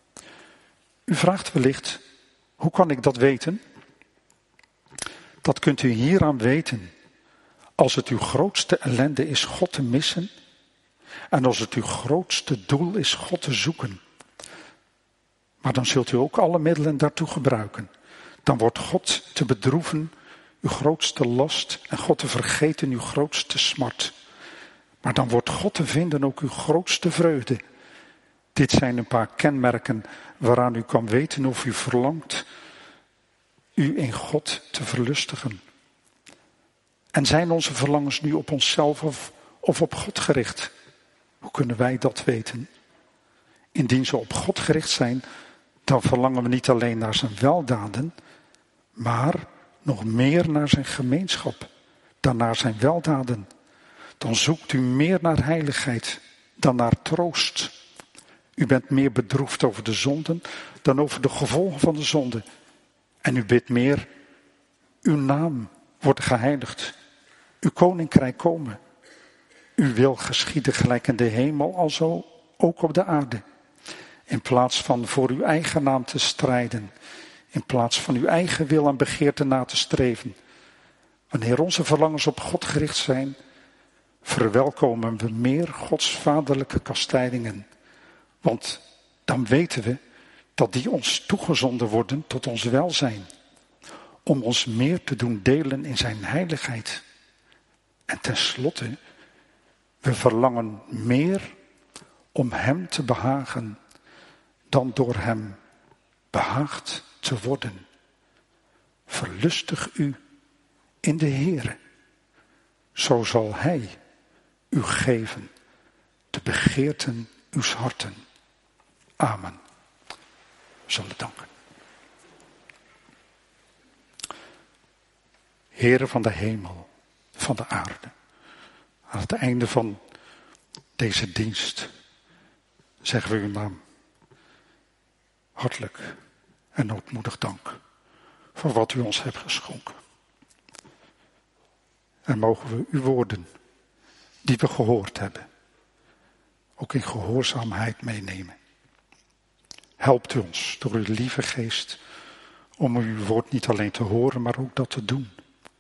U vraagt wellicht, hoe kan ik dat weten? Dat kunt u hieraan weten. Als het uw grootste ellende is God te missen. En als het uw grootste doel is God te zoeken. Maar dan zult u ook alle middelen daartoe gebruiken. Dan wordt God te bedroeven uw grootste last en God te vergeten uw grootste smart. Maar dan wordt God te vinden ook uw grootste vreugde. Dit zijn een paar kenmerken waaraan u kan weten of u verlangt u in God te verlustigen. En zijn onze verlangens nu op onszelf of, of op God gericht? Hoe kunnen wij dat weten? Indien ze op God gericht zijn, dan verlangen we niet alleen naar zijn weldaden, maar nog meer naar zijn gemeenschap dan naar zijn weldaden. Dan zoekt u meer naar heiligheid dan naar troost. U bent meer bedroefd over de zonden dan over de gevolgen van de zonde. En u bidt meer, uw naam wordt geheiligd, uw koninkrijk komen. Uw wil geschieden gelijk in de hemel, alzo ook op de aarde. In plaats van voor uw eigen naam te strijden, in plaats van uw eigen wil en begeerte na te streven. Wanneer onze verlangens op God gericht zijn, verwelkomen we meer Gods vaderlijke kastijdingen. Want dan weten we dat die ons toegezonden worden tot ons welzijn. Om ons meer te doen delen in zijn heiligheid. En tenslotte, we verlangen meer om hem te behagen dan door hem behaagd te worden. Verlustig u in de Heere. Zo zal hij u geven de begeerten uws harten. Amen. We zullen danken. Heere van de hemel, van de aarde. Aan het einde van deze dienst zeggen we uw naam hartelijk en ootmoedig dank voor wat u ons hebt geschonken. En mogen we uw woorden die we gehoord hebben ook in gehoorzaamheid meenemen. Helpt u ons door uw lieve geest om uw woord niet alleen te horen, maar ook dat te doen.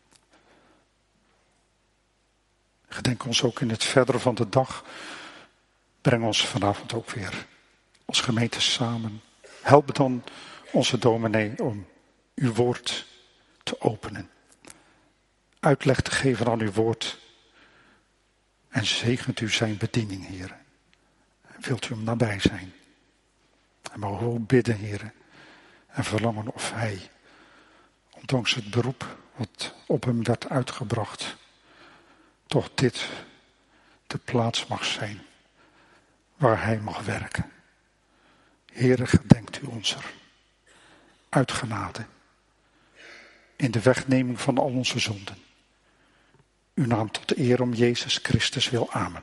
Gedenk ons ook in het verdere van de dag. Breng ons vanavond ook weer als gemeente samen. Help dan onze dominee om uw woord te openen. Uitleg te geven aan uw woord. En zegent u zijn bediening, heren. En wilt u hem nabij zijn. En mogen we ook bidden, heren. En verlangen of hij, ondanks het beroep wat op hem werd uitgebracht, toch dit de plaats mag zijn waar hij mag werken. Heere, gedenkt u ons er. Uit genade. In de wegneming van al onze zonden. Uw naam tot eer om Jezus Christus wil. Amen.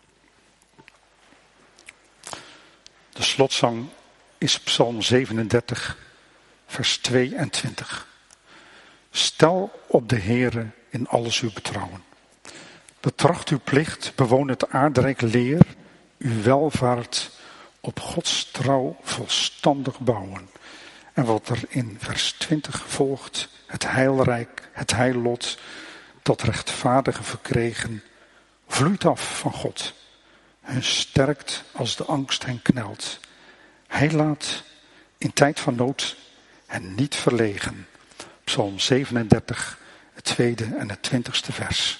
De slotzang is Psalm zevenendertig, vers tweeëntwintig. Stel op de Heere in alles uw betrouwen. Betracht uw plicht, bewoon het aardrijk leer, uw welvaart op Gods trouw volstandig bouwen. En wat er in vers twintig volgt, het heilrijk, het heillot, dat rechtvaardige verkregen, vloeit af van God. Hun sterkt als de angst hen knelt. Hij laat in tijd van nood hen niet verlegen. Psalm zevenendertig, het tweede en het twintigste vers.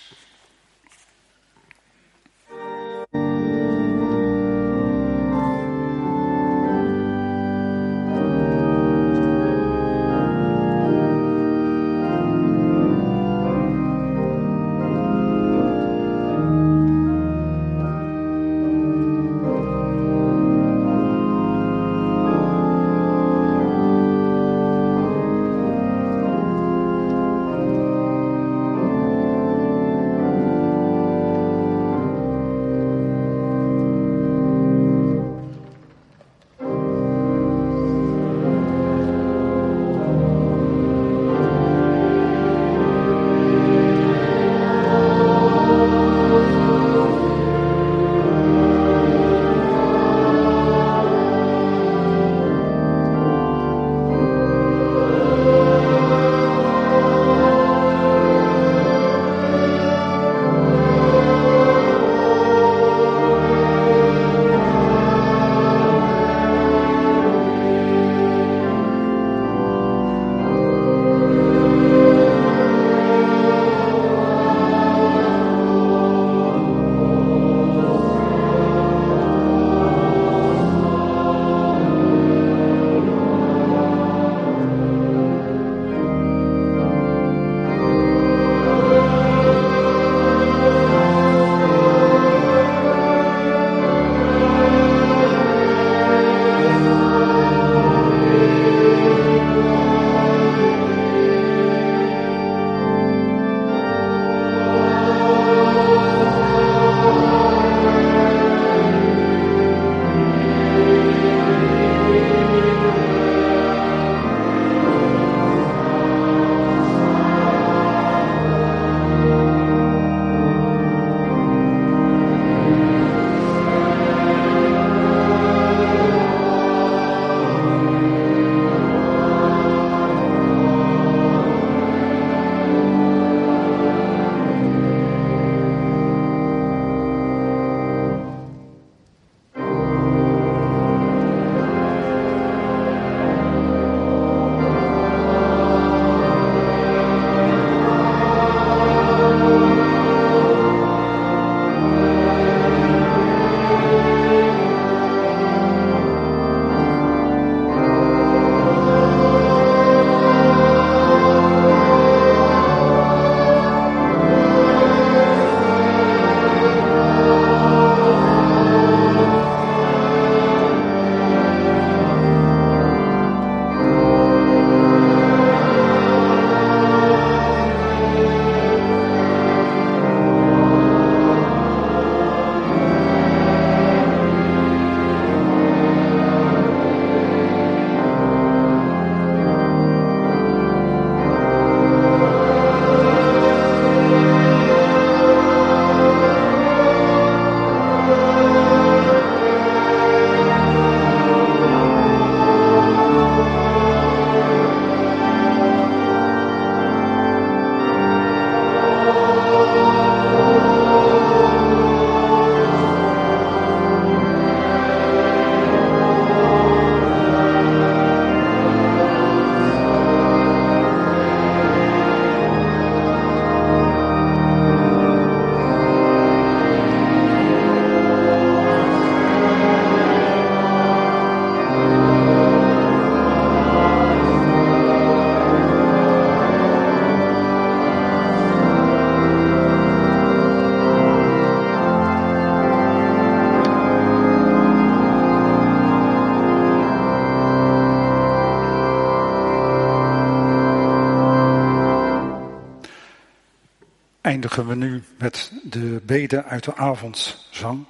eindigen we nu met de bede uit de avondzang.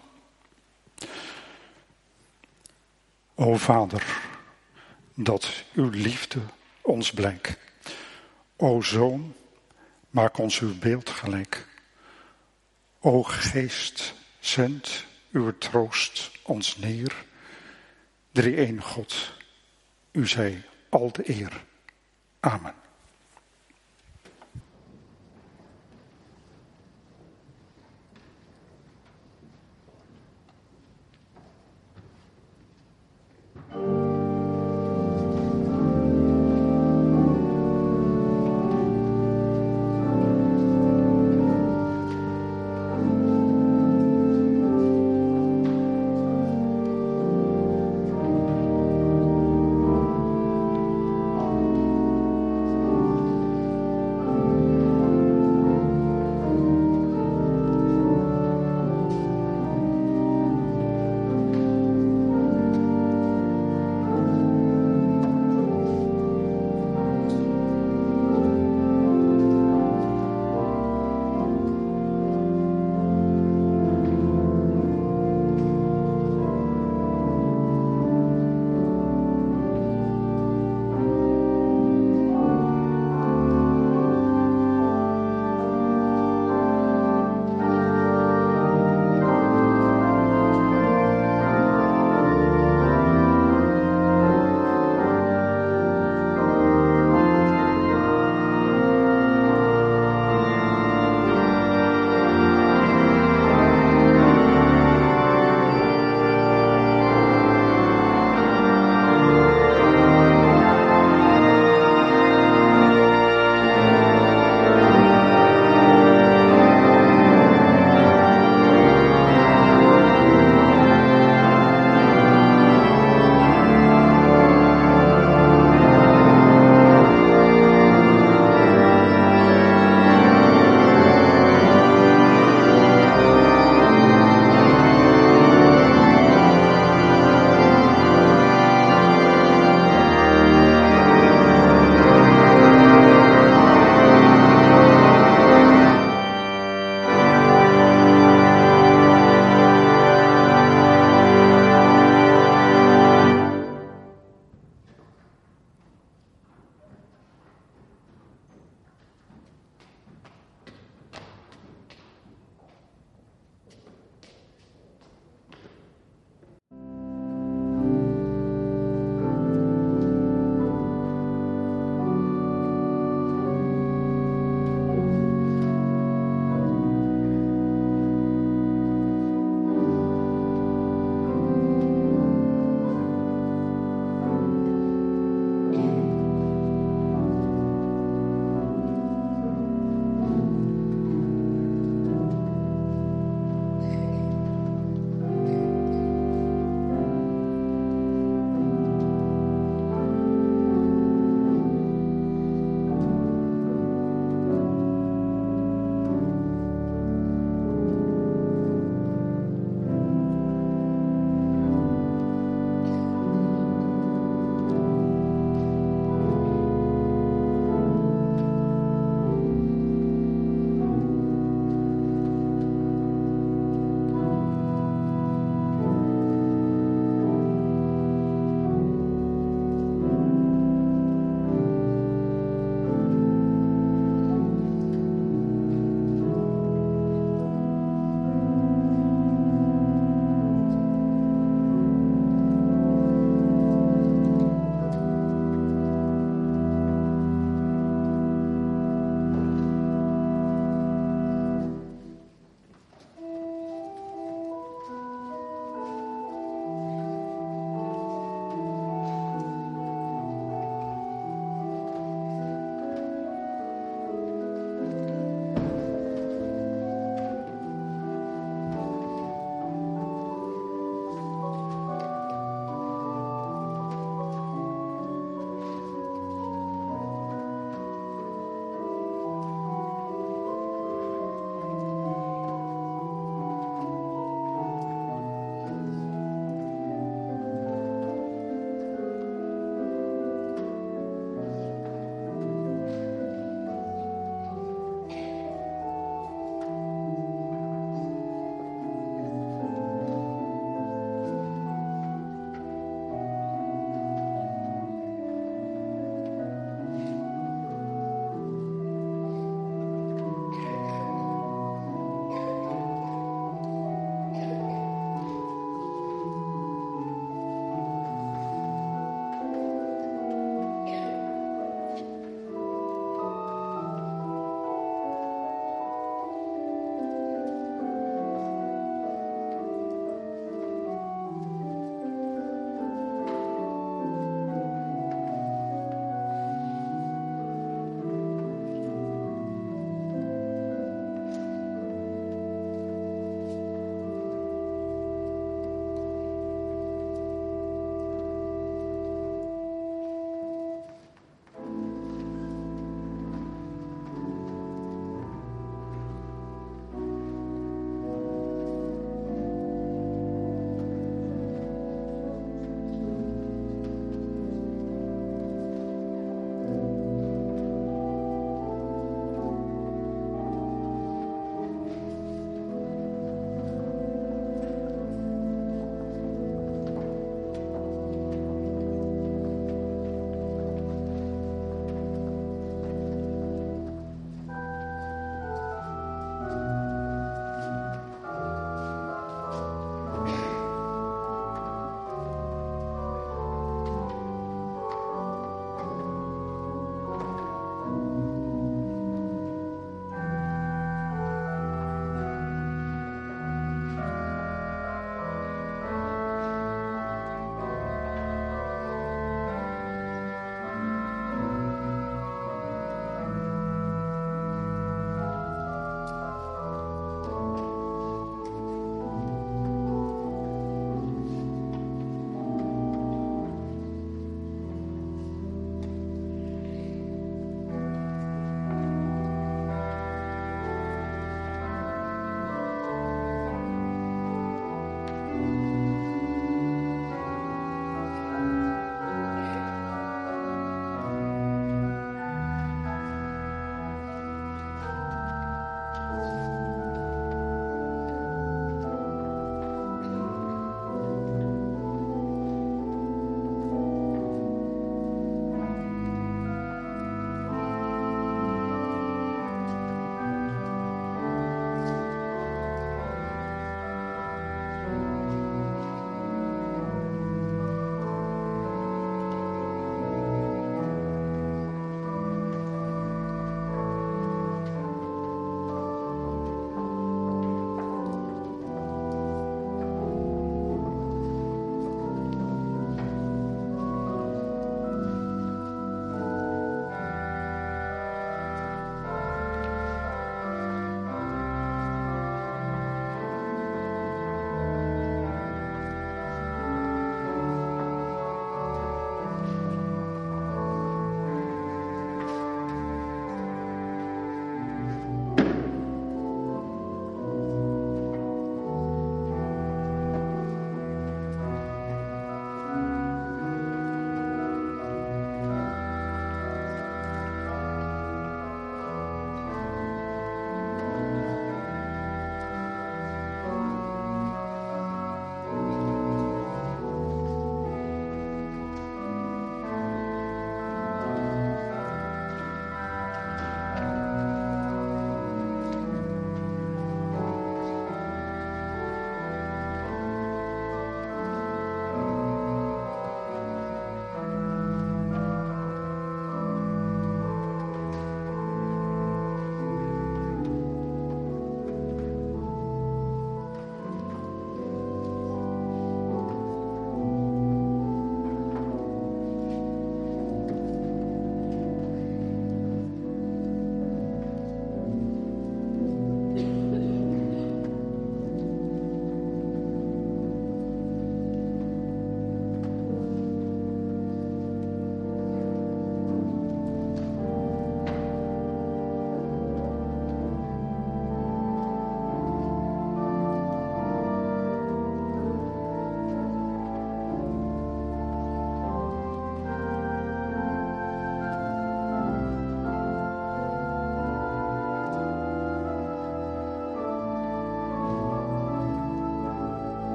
O Vader, dat uw liefde ons blijk. O Zoon, maak ons uw beeld gelijk. O Geest, zend uw troost ons neer. Drie-een God, u zij al de eer. Amen.